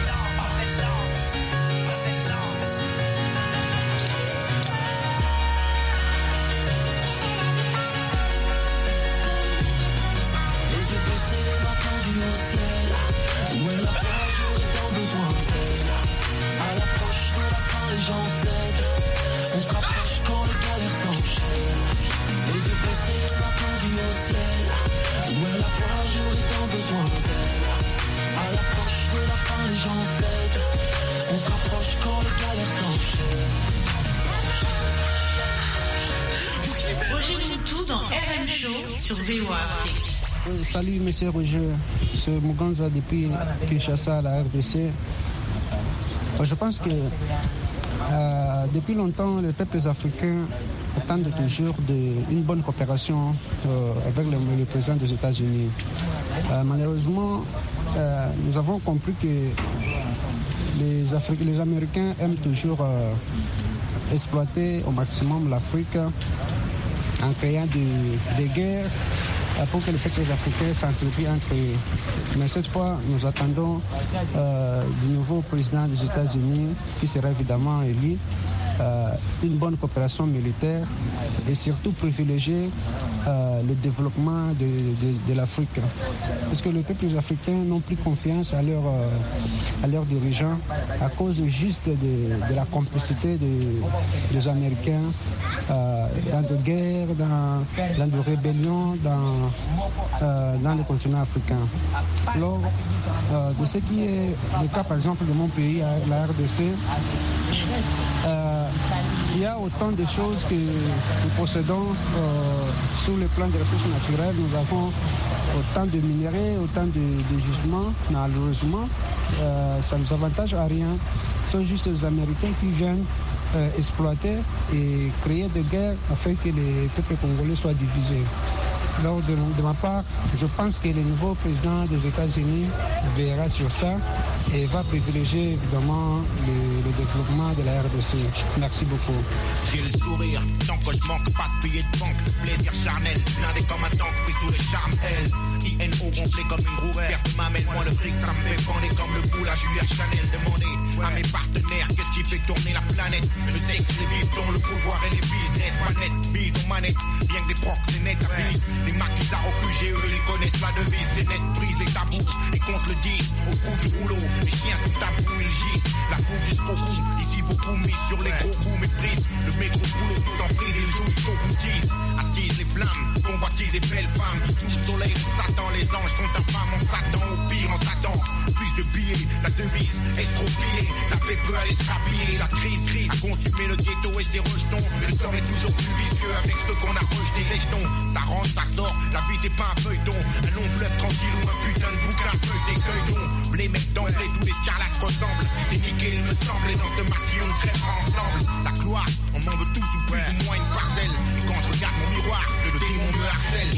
C: Les yeux baissés, les mains tendues au ciel. Où est la foi, j'aurais tant besoin d'elle. À l'approche de la fin, les gens cèdent. On se rapproche quand les galères s'enchaînent. Les yeux baissés, les mains tendues au ciel. Où est la foi, j'aurais tant besoin d'elle. À l'approche de la fin, les gens cèdent. On se rapproche quand les galères s'enchaînent.
D: Roger Moutou dans RM Show sur VOA Afrique.
S: Salut monsieur Roger, c'est Muganza depuis Kinshasa, la RDC. Je pense que depuis longtemps, les peuples africains attendent toujours une bonne coopération avec le président des États-Unis. Malheureusement, nous avons compris que les Américains aiment toujours exploiter au maximum l'Afrique en créant des guerres pour que les peuples africains s'entretuent entre eux. Mais cette fois, nous attendons du nouveau président des États-Unis, qui sera évidemment élu, une bonne coopération militaire et surtout privilégier le développement de l'Afrique. Parce que les peuples africains n'ont plus confiance à leurs dirigeants à cause juste de la complicité des Américains dans des guerres, dans des rébellions, dans dans le continent africain. Lors de ce qui est le cas par exemple de mon pays, la RDC, il y a autant de choses que nous possédons sur le plan des ressources naturelles. Nous avons autant de minerais, autant de gisements. Malheureusement, ça ne nous avantage à rien. Ce sont juste les Américains qui viennent exploiter et créer des guerres afin que les peuples congolais soient divisés. Alors, de ma part, je pense que le nouveau président des États-Unis verra sur ça et va privilégier évidemment le développement de la RDC. Merci beaucoup.
T: J'ai le sourire, tant que je manque pas de billets de banque, de plaisir charnel, blindé comme un tank, pris sous les charmes L. INO gonflé comme une roue verte, m'amène moi le fric, ça me fait bander comme le boule à Julia Chanel. Demandez à mes partenaires qu'est-ce qui fait tourner la planète. Le sexe, les bifetons, le pouvoir et les business, manette, bise aux manettes, bien que les proxénètes avisent. Les maquisards au QGE, ils connaissent la devise, c'est net, brise les tabous, et qu'on se le dise, au bout du rouleau, les chiens sont tabous, ils gissent, la coupe jusqu'au cou, ici beaucoup mis sur les gros coups, méprise, le métro boulot sous emprise, ils jouent, il faut qu'on dise, attise les flammes, convoitise les belles femmes, sous le soleil, Satan, les anges sont infâmes, on s'attend au pire en t'attend, plus de billets, la devise, estropiée, la paix peut aller se rhabiller, la crise a consumé le ghetto et ses rejetons, le sort est toujours plus vicieux avec ceux qu'on a rejetés, les jetons, ça rentre, ça sort, la vie c'est pas un feuilleton, un long fleuve tranquille ou un putain de bouquin feuille des cueillons. Les mecs d'emblée, tous les scarlas ressemblent. C'est nickel il me semble, et dans ce maquis on crèvera ensemble. La gloire, on m'en veut tous ou plus ou moins une parcelle. Et quand je regarde mon miroir, le démon me harcèle.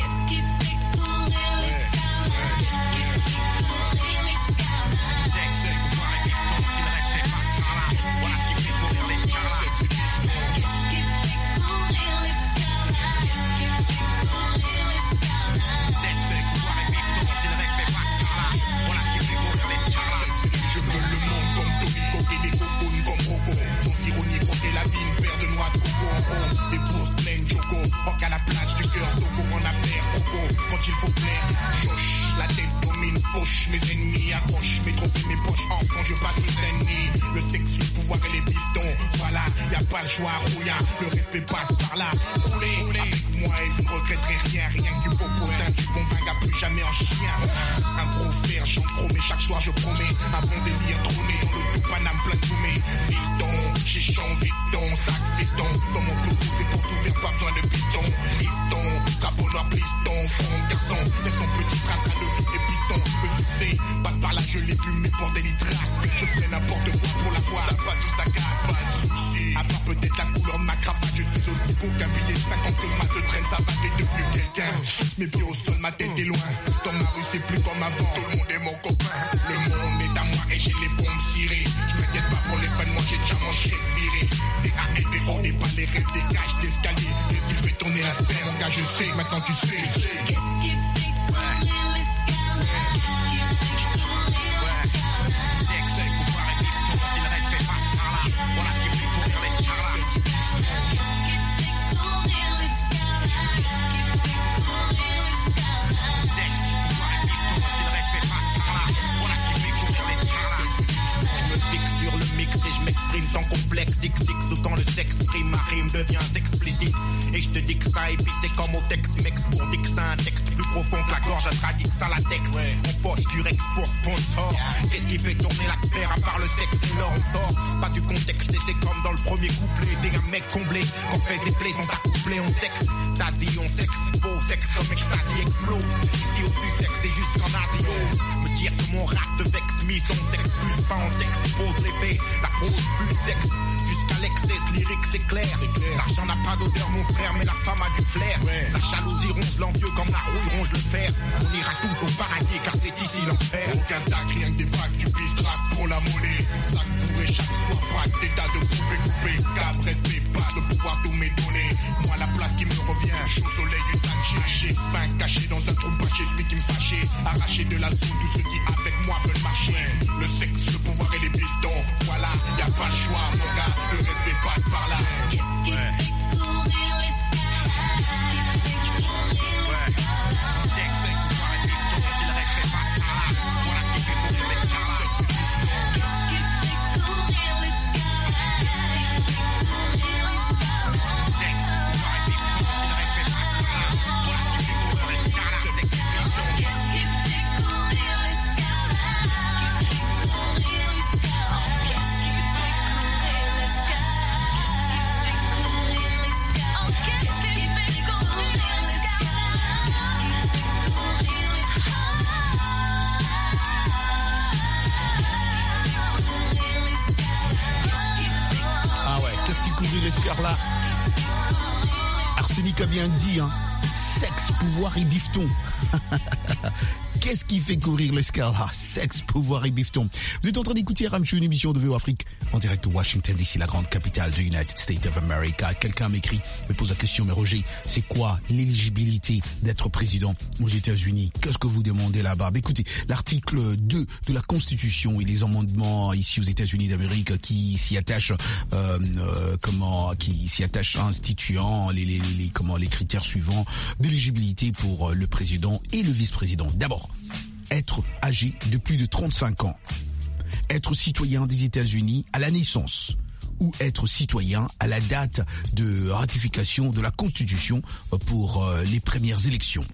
T: Rock à la place du cœur, Togo en affaire, Coco, quand il faut plaire, Josh, la tête domine, fauche, mes ennemis accrochent, mes trophées, mes poches, enfant, je passe les ennemis, le sexe, le pouvoir et les bifetons, voilà, y a pas le choix, rouilla, le respect passe par là, roulez, avec moi et vous ne regretterez rien, rien que du beau potin, du bon vin, plus jamais en chien, un gros fer, j'en promets, chaque soir je promets, un bon délire trôné dans le tout Paname plein de toumés, Vilton, chichon, Vilton, sac, fiston, dans mon peloton, c'est pour tout faire, pas besoin de piston, histon, capot noir, piston, fond, garçon, laisse ton petit train de fou des pistons, le succès passe par là, je l'ai fumé pour des litraces, je ferai n'importe quoi pour la voir, ça passe ou ça casse, pas de soucis, à part peut-être la couleur de ma cravate, je suis aussi beau qu'un billet de 50 que ma te traîne, ça va, t'es devenu quelqu'un, mes pieds au sol, ma tête est loin, dans ma rue c'est plus comme avant, tout le monde est mon copain, le monde est à moi et j'ai les bombes cirées, je m'inquiète pas pour les fans, moi j'ai déjà mon chèque viré, c'est à aider, on n'est pas les rêves des cages d'escalier, qu'est-ce qui fait tourner la sphère, mon gars je sais, maintenant tu sais, sans complexe, XX quand le sexe prime, ma rime devient explicite. Et je te dis que ça, et puis c'est comme au texte, mex pour dire que c'est un texte plus profond que la gorge, à traduire ça latex. On poche du Rex pour sponsor. Qu'est-ce qui fait tourner la sphère à part le sexe? Et là on sort, pas du contexte, et c'est comme dans le premier couplet. T'es un mec comblé, quand fait ses plays, on t'a couplé, on sexe. T'Asie, on sexe, beau sexe comme ecstasy explose. Ici au Sussex, c'est juste qu'en Asie ose me dire que mon rap te vexe, mis son sexe plus pas en texte, pose les faits, la prose plus sexe, jusqu'à l'excès lyrique c'est clair. L'argent n'a pas d'odeur mon frère, mais la femme a du flair. La jalousie ronge l'envieux comme la rouille ronge le fer. On ira tous au paradis car c'est ici l'enfer. Aucun tac, rien que des bacs, du bistrac pour la monnaie. Sac bourré chaque soir, braque, des tas de poupées coupées. Cap, respect, pas de pouvoir tout me donner. Moi la place qui me revient, chaud soleil du tanché. J'ai faim, caché dans un trou bâché, celui qui me fâchait. Arraché de la zone, tous ceux qui avec moi veulent marcher. Le sexe, le pouvoir et les pistons, voilà, y a pas le choix mon gars, le respect passe par là.
A: l'escarlat. Arsenic a bien dit, hein. Sexe, pouvoir et bifton. Qu'est-ce qui fait courir l'escarlat? Sexe, pouvoir et bifton. Vous êtes en train d'écouter RM Show, une émission de VO Afrique en direct de Washington DC, la grande capitale du United States of America. Quelqu'un m'écrit, me pose la question, mais Roger, c'est quoi l'éligibilité d'être président aux États-Unis? Qu'est-ce que vous demandez là-bas? Écoutez, l'article 2 de la Constitution et les amendements ici aux États-Unis d'Amérique qui s'y attachent, instituant les critères suivants d'éligibilité pour le président et le vice-président. D'abord, être âgé de plus de 35 ans, être citoyen des États-Unis à la naissance ou être citoyen à la date de ratification de la Constitution pour les premières élections.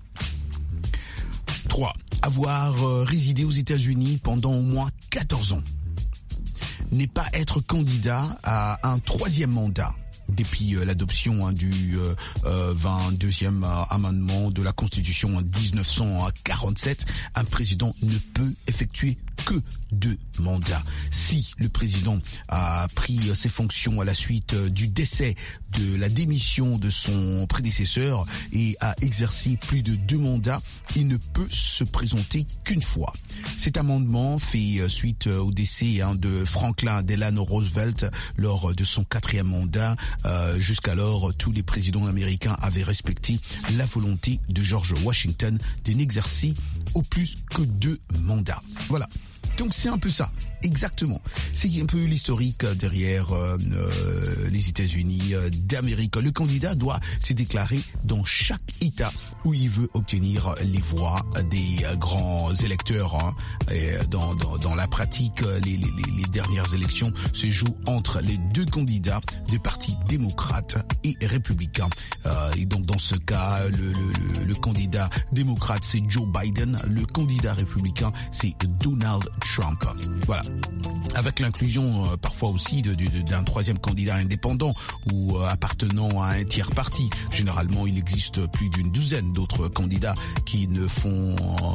A: 3. Avoir résidé aux États-Unis pendant au moins 14 ans. Ne pas être candidat à un troisième mandat. Depuis l'adoption du 22e amendement de la Constitution en 1947, un président ne peut effectuer que 2 mandats. Si le président a pris ses fonctions à la suite du décès, de la démission de son prédécesseur et a exercé plus de 2 mandats, il ne peut se présenter qu'une fois. Cet amendement fait suite au décès de Franklin Delano Roosevelt lors de son 4e mandat. Jusqu'alors, tous les présidents américains avaient respecté la volonté de George Washington de n'exercer au plus que 2 mandats. Voilà. Donc c'est un peu ça, exactement. C'est un peu l'historique derrière les États-Unis d'Amérique. Le candidat doit se déclarer dans chaque État où il veut obtenir les voix des grands électeurs. Hein. Et dans la pratique, les dernières élections se jouent entre les 2 candidats des partis démocrates et républicains. Et donc dans ce cas, le candidat démocrate c'est Joe Biden, le candidat républicain c'est Donald Trump. Voilà. Avec l'inclusion parfois aussi d'un troisième candidat indépendant ou appartenant à un tiers parti. Généralement, il existe plus d'une douzaine d'autres candidats qui ne font,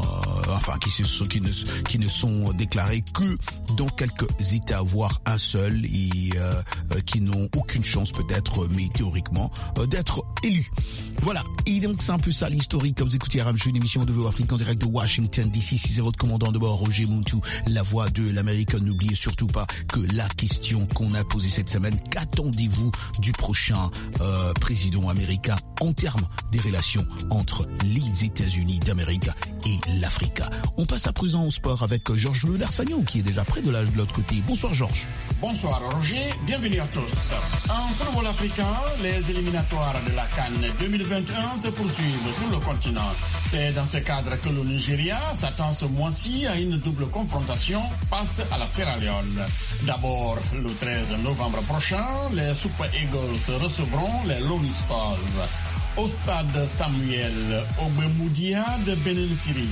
A: qui ne sont déclarés que dans quelques États, voire un seul, et qui n'ont aucune chance peut-être, mais théoriquement, d'être élus. Voilà. Et donc c'est un peu ça l'historique. Comme vous écoutez RM Show, une émission de VO Afrique en direct de Washington DC. Si c'est votre commandant de bord, Roger Muntu, la voix de l'Amérique. N'oubliez surtout pas que la question qu'on a posée cette semaine, qu'attendez-vous du prochain président américain en termes des relations entre les États-Unis d'Amérique et l'Afrique? On passe à présent au sport avec Georges Le Larsagnon qui est déjà près de l'autre côté. Bonsoir Georges.
U: Bonsoir Roger, bienvenue à tous. En football africain, les éliminatoires de la CAN 2021 se poursuivent sur le continent. C'est dans ce cadre que le Nigeria s'attend ce mois-ci à une double confrontation face à la Sierra Leone. D'abord, le 13 novembre prochain, les Super Eagles recevront les Lone Stars au stade Samuel Ogbemoudia de Benin-Syrie.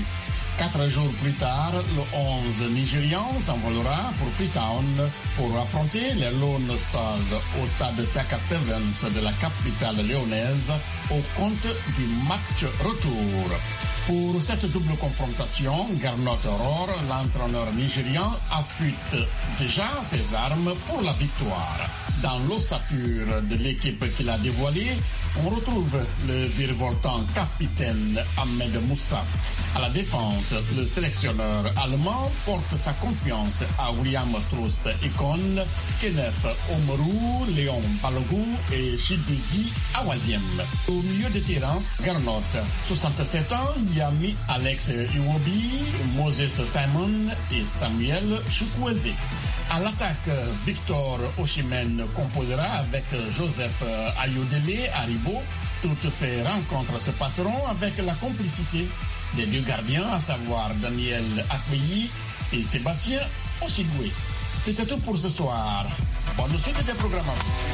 U: 4 jours plus tard, le 11 nigérian s'envolera pour Freetown pour affronter les Lone Stars au stade Siaka Stevens de la capitale léonaise au compte du match retour. Pour cette double confrontation, Gernot Rohr, l'entraîneur nigérian, affûte déjà ses armes pour la victoire. Dans l'ossature de l'équipe qu'il a dévoilée, on retrouve le virevoltant capitaine Ahmed Moussa. À la défense, le sélectionneur allemand porte sa confiance à William Trost Ekon, Kenneth Omeru, Léon Balogun et Chidozi Awaziem. Au milieu de terrain, Gernot, 67 ans, y a mis Alex Iwobi, Moses Simon et Samuel Chukwueze. À l'attaque, Victor Osimhen composera avec Joseph Ayodele Haribo. Toutes ces rencontres se passeront avec la complicité des 2 gardiens, à savoir Daniel Akpeyi et Sébastien Oshigwe. C'était tout pour ce soir. Bonne suite des programmes.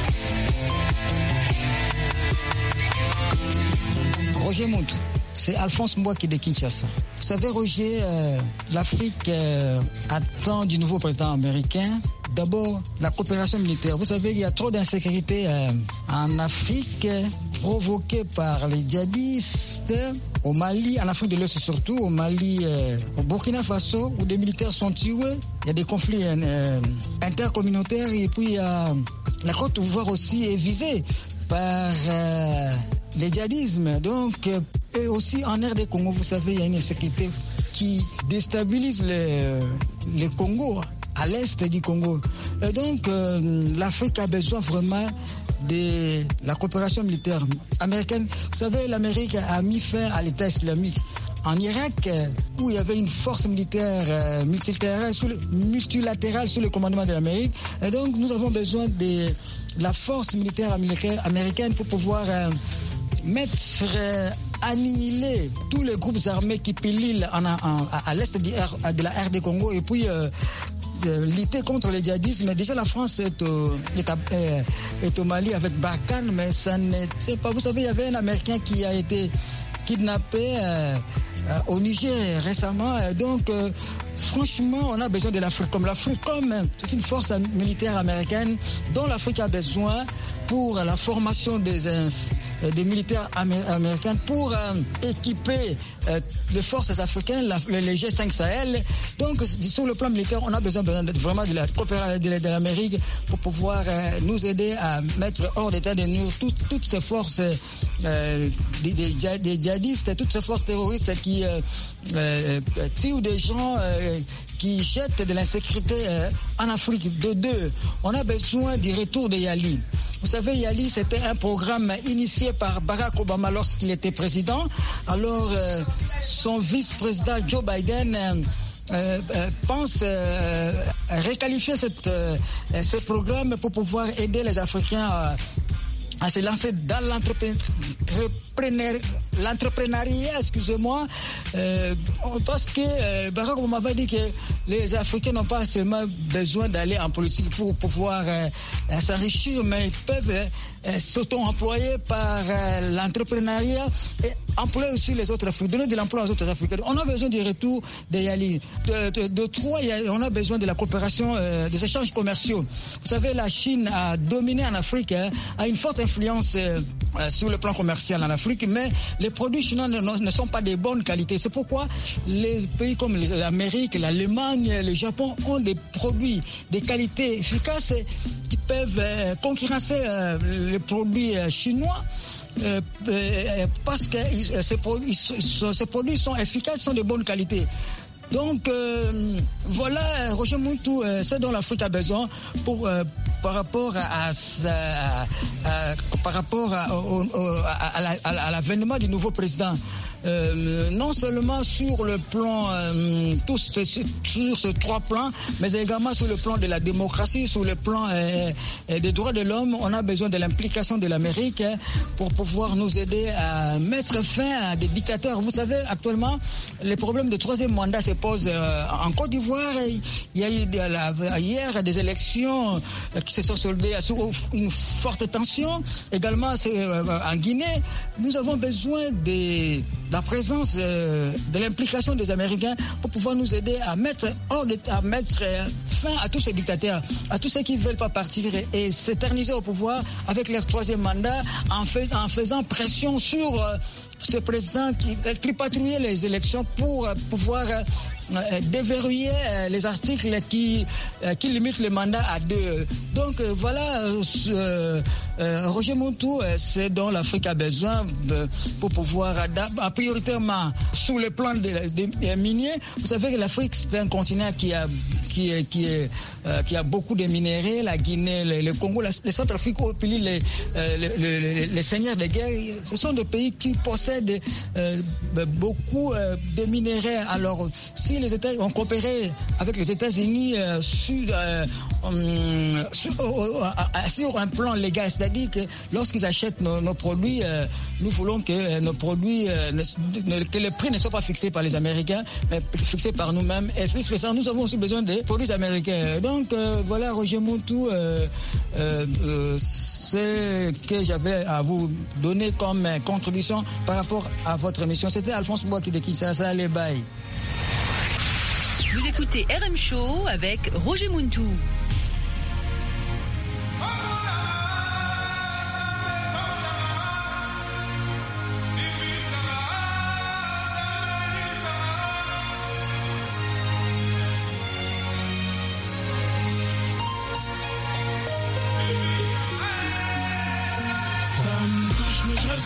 V: Roger Muntu, c'est Alphonse Mbouaki de Kinshasa. Vous savez Roger, l'Afrique attend du nouveau président américain D'abord, la coopération militaire. Vous savez, il y a trop d'insécurité en Afrique, provoquée par les djihadistes, au Mali, en Afrique de l'Ouest surtout, au Mali, au Burkina Faso, où des militaires sont tués. Il y a des conflits intercommunautaires et puis la Côte d'Ivoire aussi est visée par les djihadismes. Donc, et aussi en RD Congo, vous savez, il y a une insécurité qui déstabilise le Congo, à l'est du Congo. Et donc, l'Afrique a besoin vraiment de la coopération militaire américaine. Vous savez, l'Amérique a mis fin à l'État islamique en Irak, où il y avait une force militaire multilatérale sous le commandement de l'Amérique. Et donc, nous avons besoin de la force militaire américaine pour pouvoir annihiler tous les groupes armés qui pillent à l'est de la RD Congo et puis lutter contre le djihadisme. Déjà la France est au Mali avec Barkhane, mais ça ne sait pas. Vous savez, il y avait un Américain qui a été kidnappé au Niger récemment. Donc, franchement, on a besoin de l'Afrique. L'Afrique, c'est une force militaire américaine dont l'Afrique a besoin pour la formation des militaires américains, pour équiper les forces africaines, les G5 Sahel. Donc, sur le plan militaire, on a besoin vraiment de la coopération de l'Amérique pour pouvoir nous aider à mettre hors d'état de nuire toutes ces forces des djihadistes, toutes ces forces terroristes qui tuent des gens, qui jettent de l'insécurité en Afrique. De deux, on a besoin du retour de Yali. Vous savez, Yali, c'était un programme initié par Barack Obama lorsqu'il était président. Alors, son vice-président Joe Biden pense requalifier ce programme pour pouvoir aider les Africains à se lancer dans l'entrepreneuriat, excusez-moi, parce que Barack Obama avait dit que les Africains n'ont pas seulement besoin d'aller en politique pour pouvoir s'enrichir, mais ils peuvent s'auto-employer par l'entrepreneuriat et employer aussi les autres Africains, donner de l'emploi aux autres Africains. On a besoin du retour des Yali. De trois, on a besoin de la coopération, des échanges commerciaux. Vous savez, la Chine a dominé en Afrique, a une forte influence sur le plan commercial en Afrique, mais les produits chinois ne sont pas de bonne qualité. C'est pourquoi les pays comme l'Amérique, l'Allemagne, le Japon ont des produits de qualité efficace qui peuvent concurrencer les produits chinois. Parce que ces produits sont efficaces, sont de bonne qualité. Donc voilà, Roger Muntu, c'est dont l'Afrique a besoin par rapport à l'avènement du nouveau président. Non seulement sur le plan, sur ces trois plans, mais également sur le plan de la démocratie, sur le plan des droits de l'homme. On a besoin de l'implication de l'Amérique pour pouvoir nous aider à mettre fin à des dictateurs. Vous savez, actuellement, les problèmes de troisième mandat se posent en Côte d'Ivoire. Il y a eu hier des élections qui se sont soldées sur une forte tension. Également, en Guinée, nous avons besoin de la présence de l'implication des Américains pour pouvoir nous aider à mettre fin à tous ces dictateurs, à tous ceux qui ne veulent pas partir et s'éterniser au pouvoir avec leur troisième mandat en faisant pression sur ce président qui tripatouillait les élections pour pouvoir déverrouiller les articles qui limitent le mandat à 2. Donc voilà, Roger Muntu, c'est dont l'Afrique a besoin pour pouvoir, prioritairement sur le plan des miniers. Vous savez que l'Afrique, c'est un continent qui a beaucoup de minéraux. La Guinée, le Congo, le Centrafrique, les seigneurs de guerre, ce sont des pays qui possèdent beaucoup de minéraux. Alors, si les États ont coopéré avec les États-Unis sur un plan légal, c'est-à-dire que lorsqu'ils achètent nos produits, nous voulons que nos produits, que les prix ne soient pas fixés par les Américains, mais fixés par nous-mêmes. Et vice-versa, nous avons aussi besoin des produits américains. Donc voilà, Roger Muntu, ce que j'avais à vous donner comme contribution par rapport à votre émission. C'était Alphonse Mbouaki de Kinshasa. Allez, bye.
B: Vous écoutez RM Show avec Roger Muntu.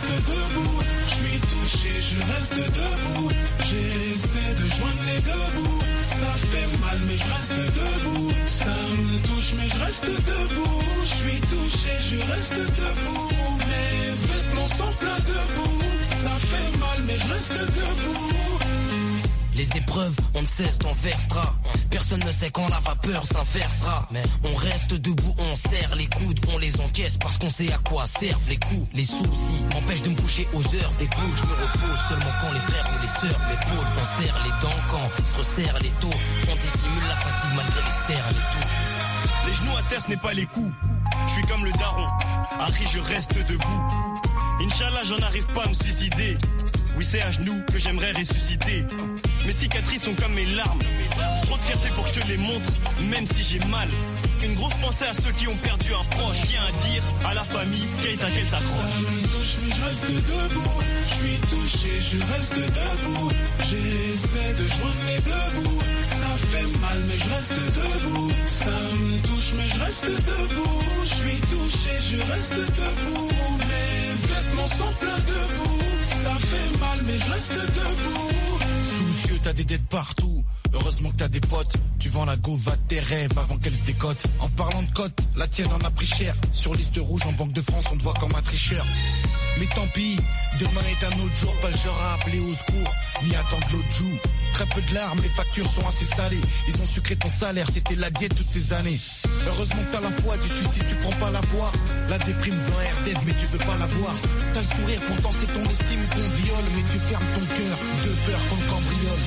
F: reste debout. Je suis touché, je reste debout. J'essaie de joindre les deux bouts. Ça fait mal mais je reste debout. Ça me touche mais je reste debout. Je suis touché, je reste debout. Mes vêtements sont pleins de boue. Ça fait mal mais je reste debout.
B: Les épreuves, on ne cesse d'en versera. Personne ne sait quand la vapeur s'inversera. Mais on reste debout, on serre les coudes. On les encaisse parce qu'on sait à quoi servent les coups. Les soucis m'empêchent de me coucher aux heures des poules. Je me repose seulement quand les frères ou les sœurs m'épaulent. On serre les dents quand se resserrent les taux. On dissimule la fatigue malgré les serres, les tours.
G: Les genoux à terre, ce n'est pas les coups. Je suis comme le daron. Harry, je reste debout. Inch'Allah, j'en arrive pas à me suicider. Oui, c'est à genoux que j'aimerais ressusciter. Mes cicatrices sont comme mes larmes. Trop de fierté pour que je te les montre, même si j'ai mal. Une grosse pensée à ceux qui ont perdu un proche. Tiens à dire à la famille qu'elle s'accroche.
F: Ça me touche mais je reste debout. Je suis touché, je reste debout. J'essaie de joindre les deux bouts. Ça fait mal mais je reste debout. Ça me touche mais je reste debout. Je suis touché, je reste debout. Mes vêtements sont pleins de boue. Ça fait mal mais je reste debout.
E: Soucieux, t'as des dettes partout. Heureusement que t'as des potes. Tu vends la gova de tes rêves avant qu'elle se décote. En parlant de cote, la tienne en a pris cher. Sur liste rouge en Banque de France, on te voit comme un tricheur. Mais tant pis, demain est un autre jour. Pas le genre à appeler au secours, ni attendre l'autre jour. Très peu de larmes, les factures sont assez salées. Ils ont sucré ton salaire, c'était la diète toutes ces années. Heureusement que t'as la foi, du suicide tu prends pas la voie. La déprime vient RDF mais tu veux pas la voir. T'as le sourire, pourtant c'est ton estime qu'on viole. Mais tu fermes ton cœur, de peur qu'on te cambriole.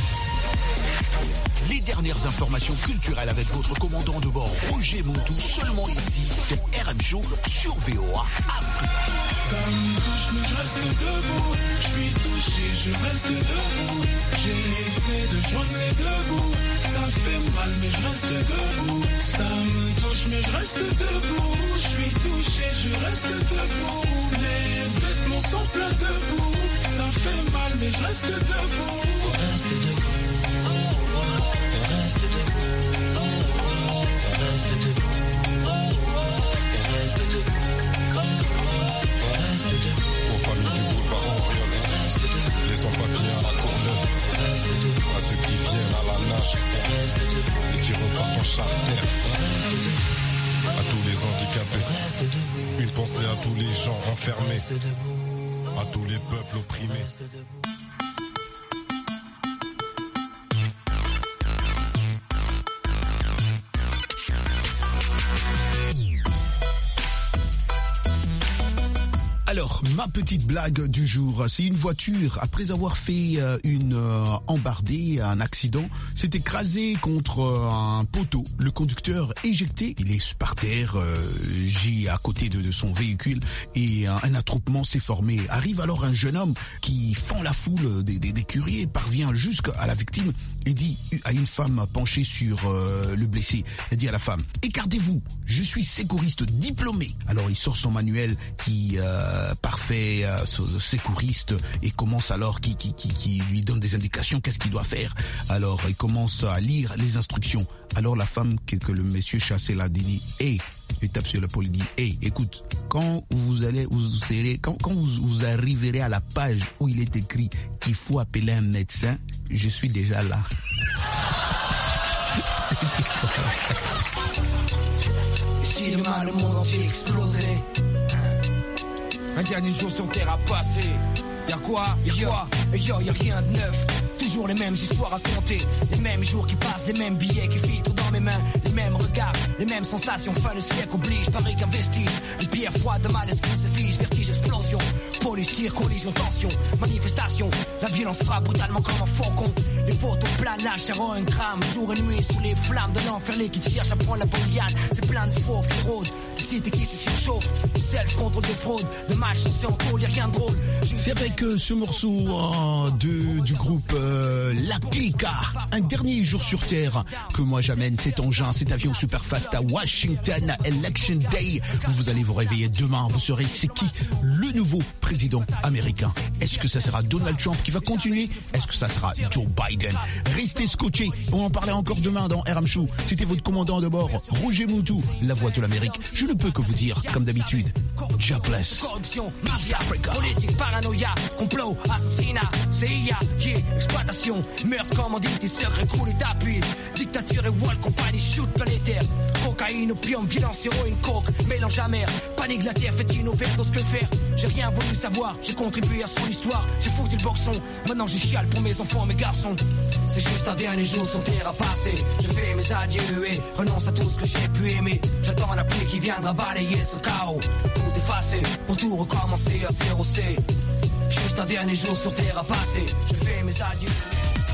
A: Les dernières informations culturelles avec votre commandant de bord Roger Montou, seulement ici dans RM Show sur VOA Afrique.
F: Ça me touche mais je reste debout. Je suis touché, je reste debout. J'essaie de joindre les deux bouts. Ça fait mal mais je reste debout. Ça me touche mais je reste debout. Je suis touché, je reste debout. Mes vêtements sont pleins de boue. Ça fait mal mais je reste debout.
B: On reste debout. On reste debout. On reste debout. On reste debout. On reste debout.
H: Aux familles du boulevard Montréal, les sans-papiers à la Courneuve, à ceux qui viennent à la nage et qui repartent en charter, à tous les handicapés, une pensée à tous les gens enfermés, à tous les peuples opprimés.
A: Alors, ma petite blague du jour, c'est une voiture, après avoir fait une embardée, un accident, s'est écrasé contre un poteau. Le conducteur éjecté, il est par terre, gît à côté de son véhicule et un attroupement s'est formé. Arrive alors un jeune homme qui fend la foule des curiers, parvient jusqu'à la victime et dit à une femme penchée sur le blessé, elle dit à la femme, écartez-vous, je suis secouriste diplômé. Alors il sort son manuel qui... parfait secouriste et commence alors qui lui donne des indications, qu'est-ce qu'il doit faire. Alors il commence à lire les instructions. Alors la femme que le monsieur chassé l'a dit, hey, il tape sur l'épaule, il dit, hey, écoute, quand vous arriverez à la page où il est écrit qu'il faut appeler un médecin, je suis déjà là.
W: Si demain le monde entier explosait, un dernier jour sur terre à passer. Y'a quoi? Y'a rien de neuf. Toujours les mêmes histoires à compter. Les mêmes jours qui passent, les mêmes billets qui filtrent dans mes mains. Les mêmes regards, les mêmes sensations. Fin de siècle oblige, pareil qu'un vestige. Une pierre froide de mal, esprit se fige. Vertige, explosion. Police, tir, collision, tension. Manifestation, la violence frappe brutalement comme un faucon. Les photos planage, zéro un gramme. Jour et nuit sous les flammes de l'enfer. Les qui cherchent à prendre la bouillane. C'est plein de fauves qui rôdent. Les cités qui se surchauffent. Du self contre des fraudes. De malchance en tôle, y'a rien de drôle.
A: C'est avec ce morceau du groupe La Clica, un dernier jour sur Terre, que moi j'amène cet engin, cet avion super fast à Washington, Election Day. Vous allez vous réveiller demain, vous saurez c'est qui le nouveau président américain. Est-ce que ça sera Donald Trump qui va continuer? Est-ce que ça sera Joe Biden? Restez scotchés, on en parlait encore demain dans RM Show. C'était votre commandant de bord, Roger Montou, la voix de l'Amérique. Je ne peux que vous dire, comme d'habitude, Jobless.
W: Corruption, mafia, politique, paranoïa, complot, assassinat, CIA, exploitation, meurtre, commandite, secret, coulé d'appui, dictature et wall, compagnie, shoot planétaire, cocaïne, opium, violence, héroïne, coke, mélange amer, panique, la terre, fait une overdose, que faire? J'ai rien voulu savoir, j'ai contribué à son histoire, j'ai foutu le boxon, maintenant je chiale pour mes enfants, mes garçons. C'est juste un dernier jour sur terre à passer. Je fais mes adieux et renonce à tout ce que j'ai pu aimer. J'attends la pluie qui viendra balayer ce chaos. Tout effacer pour tout recommencer à zéro C. Juste un dernier jour sur terre à passer. Je fais mes adieux.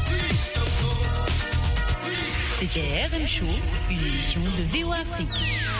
D: C'était RM Show, une émission de VOA Afrique.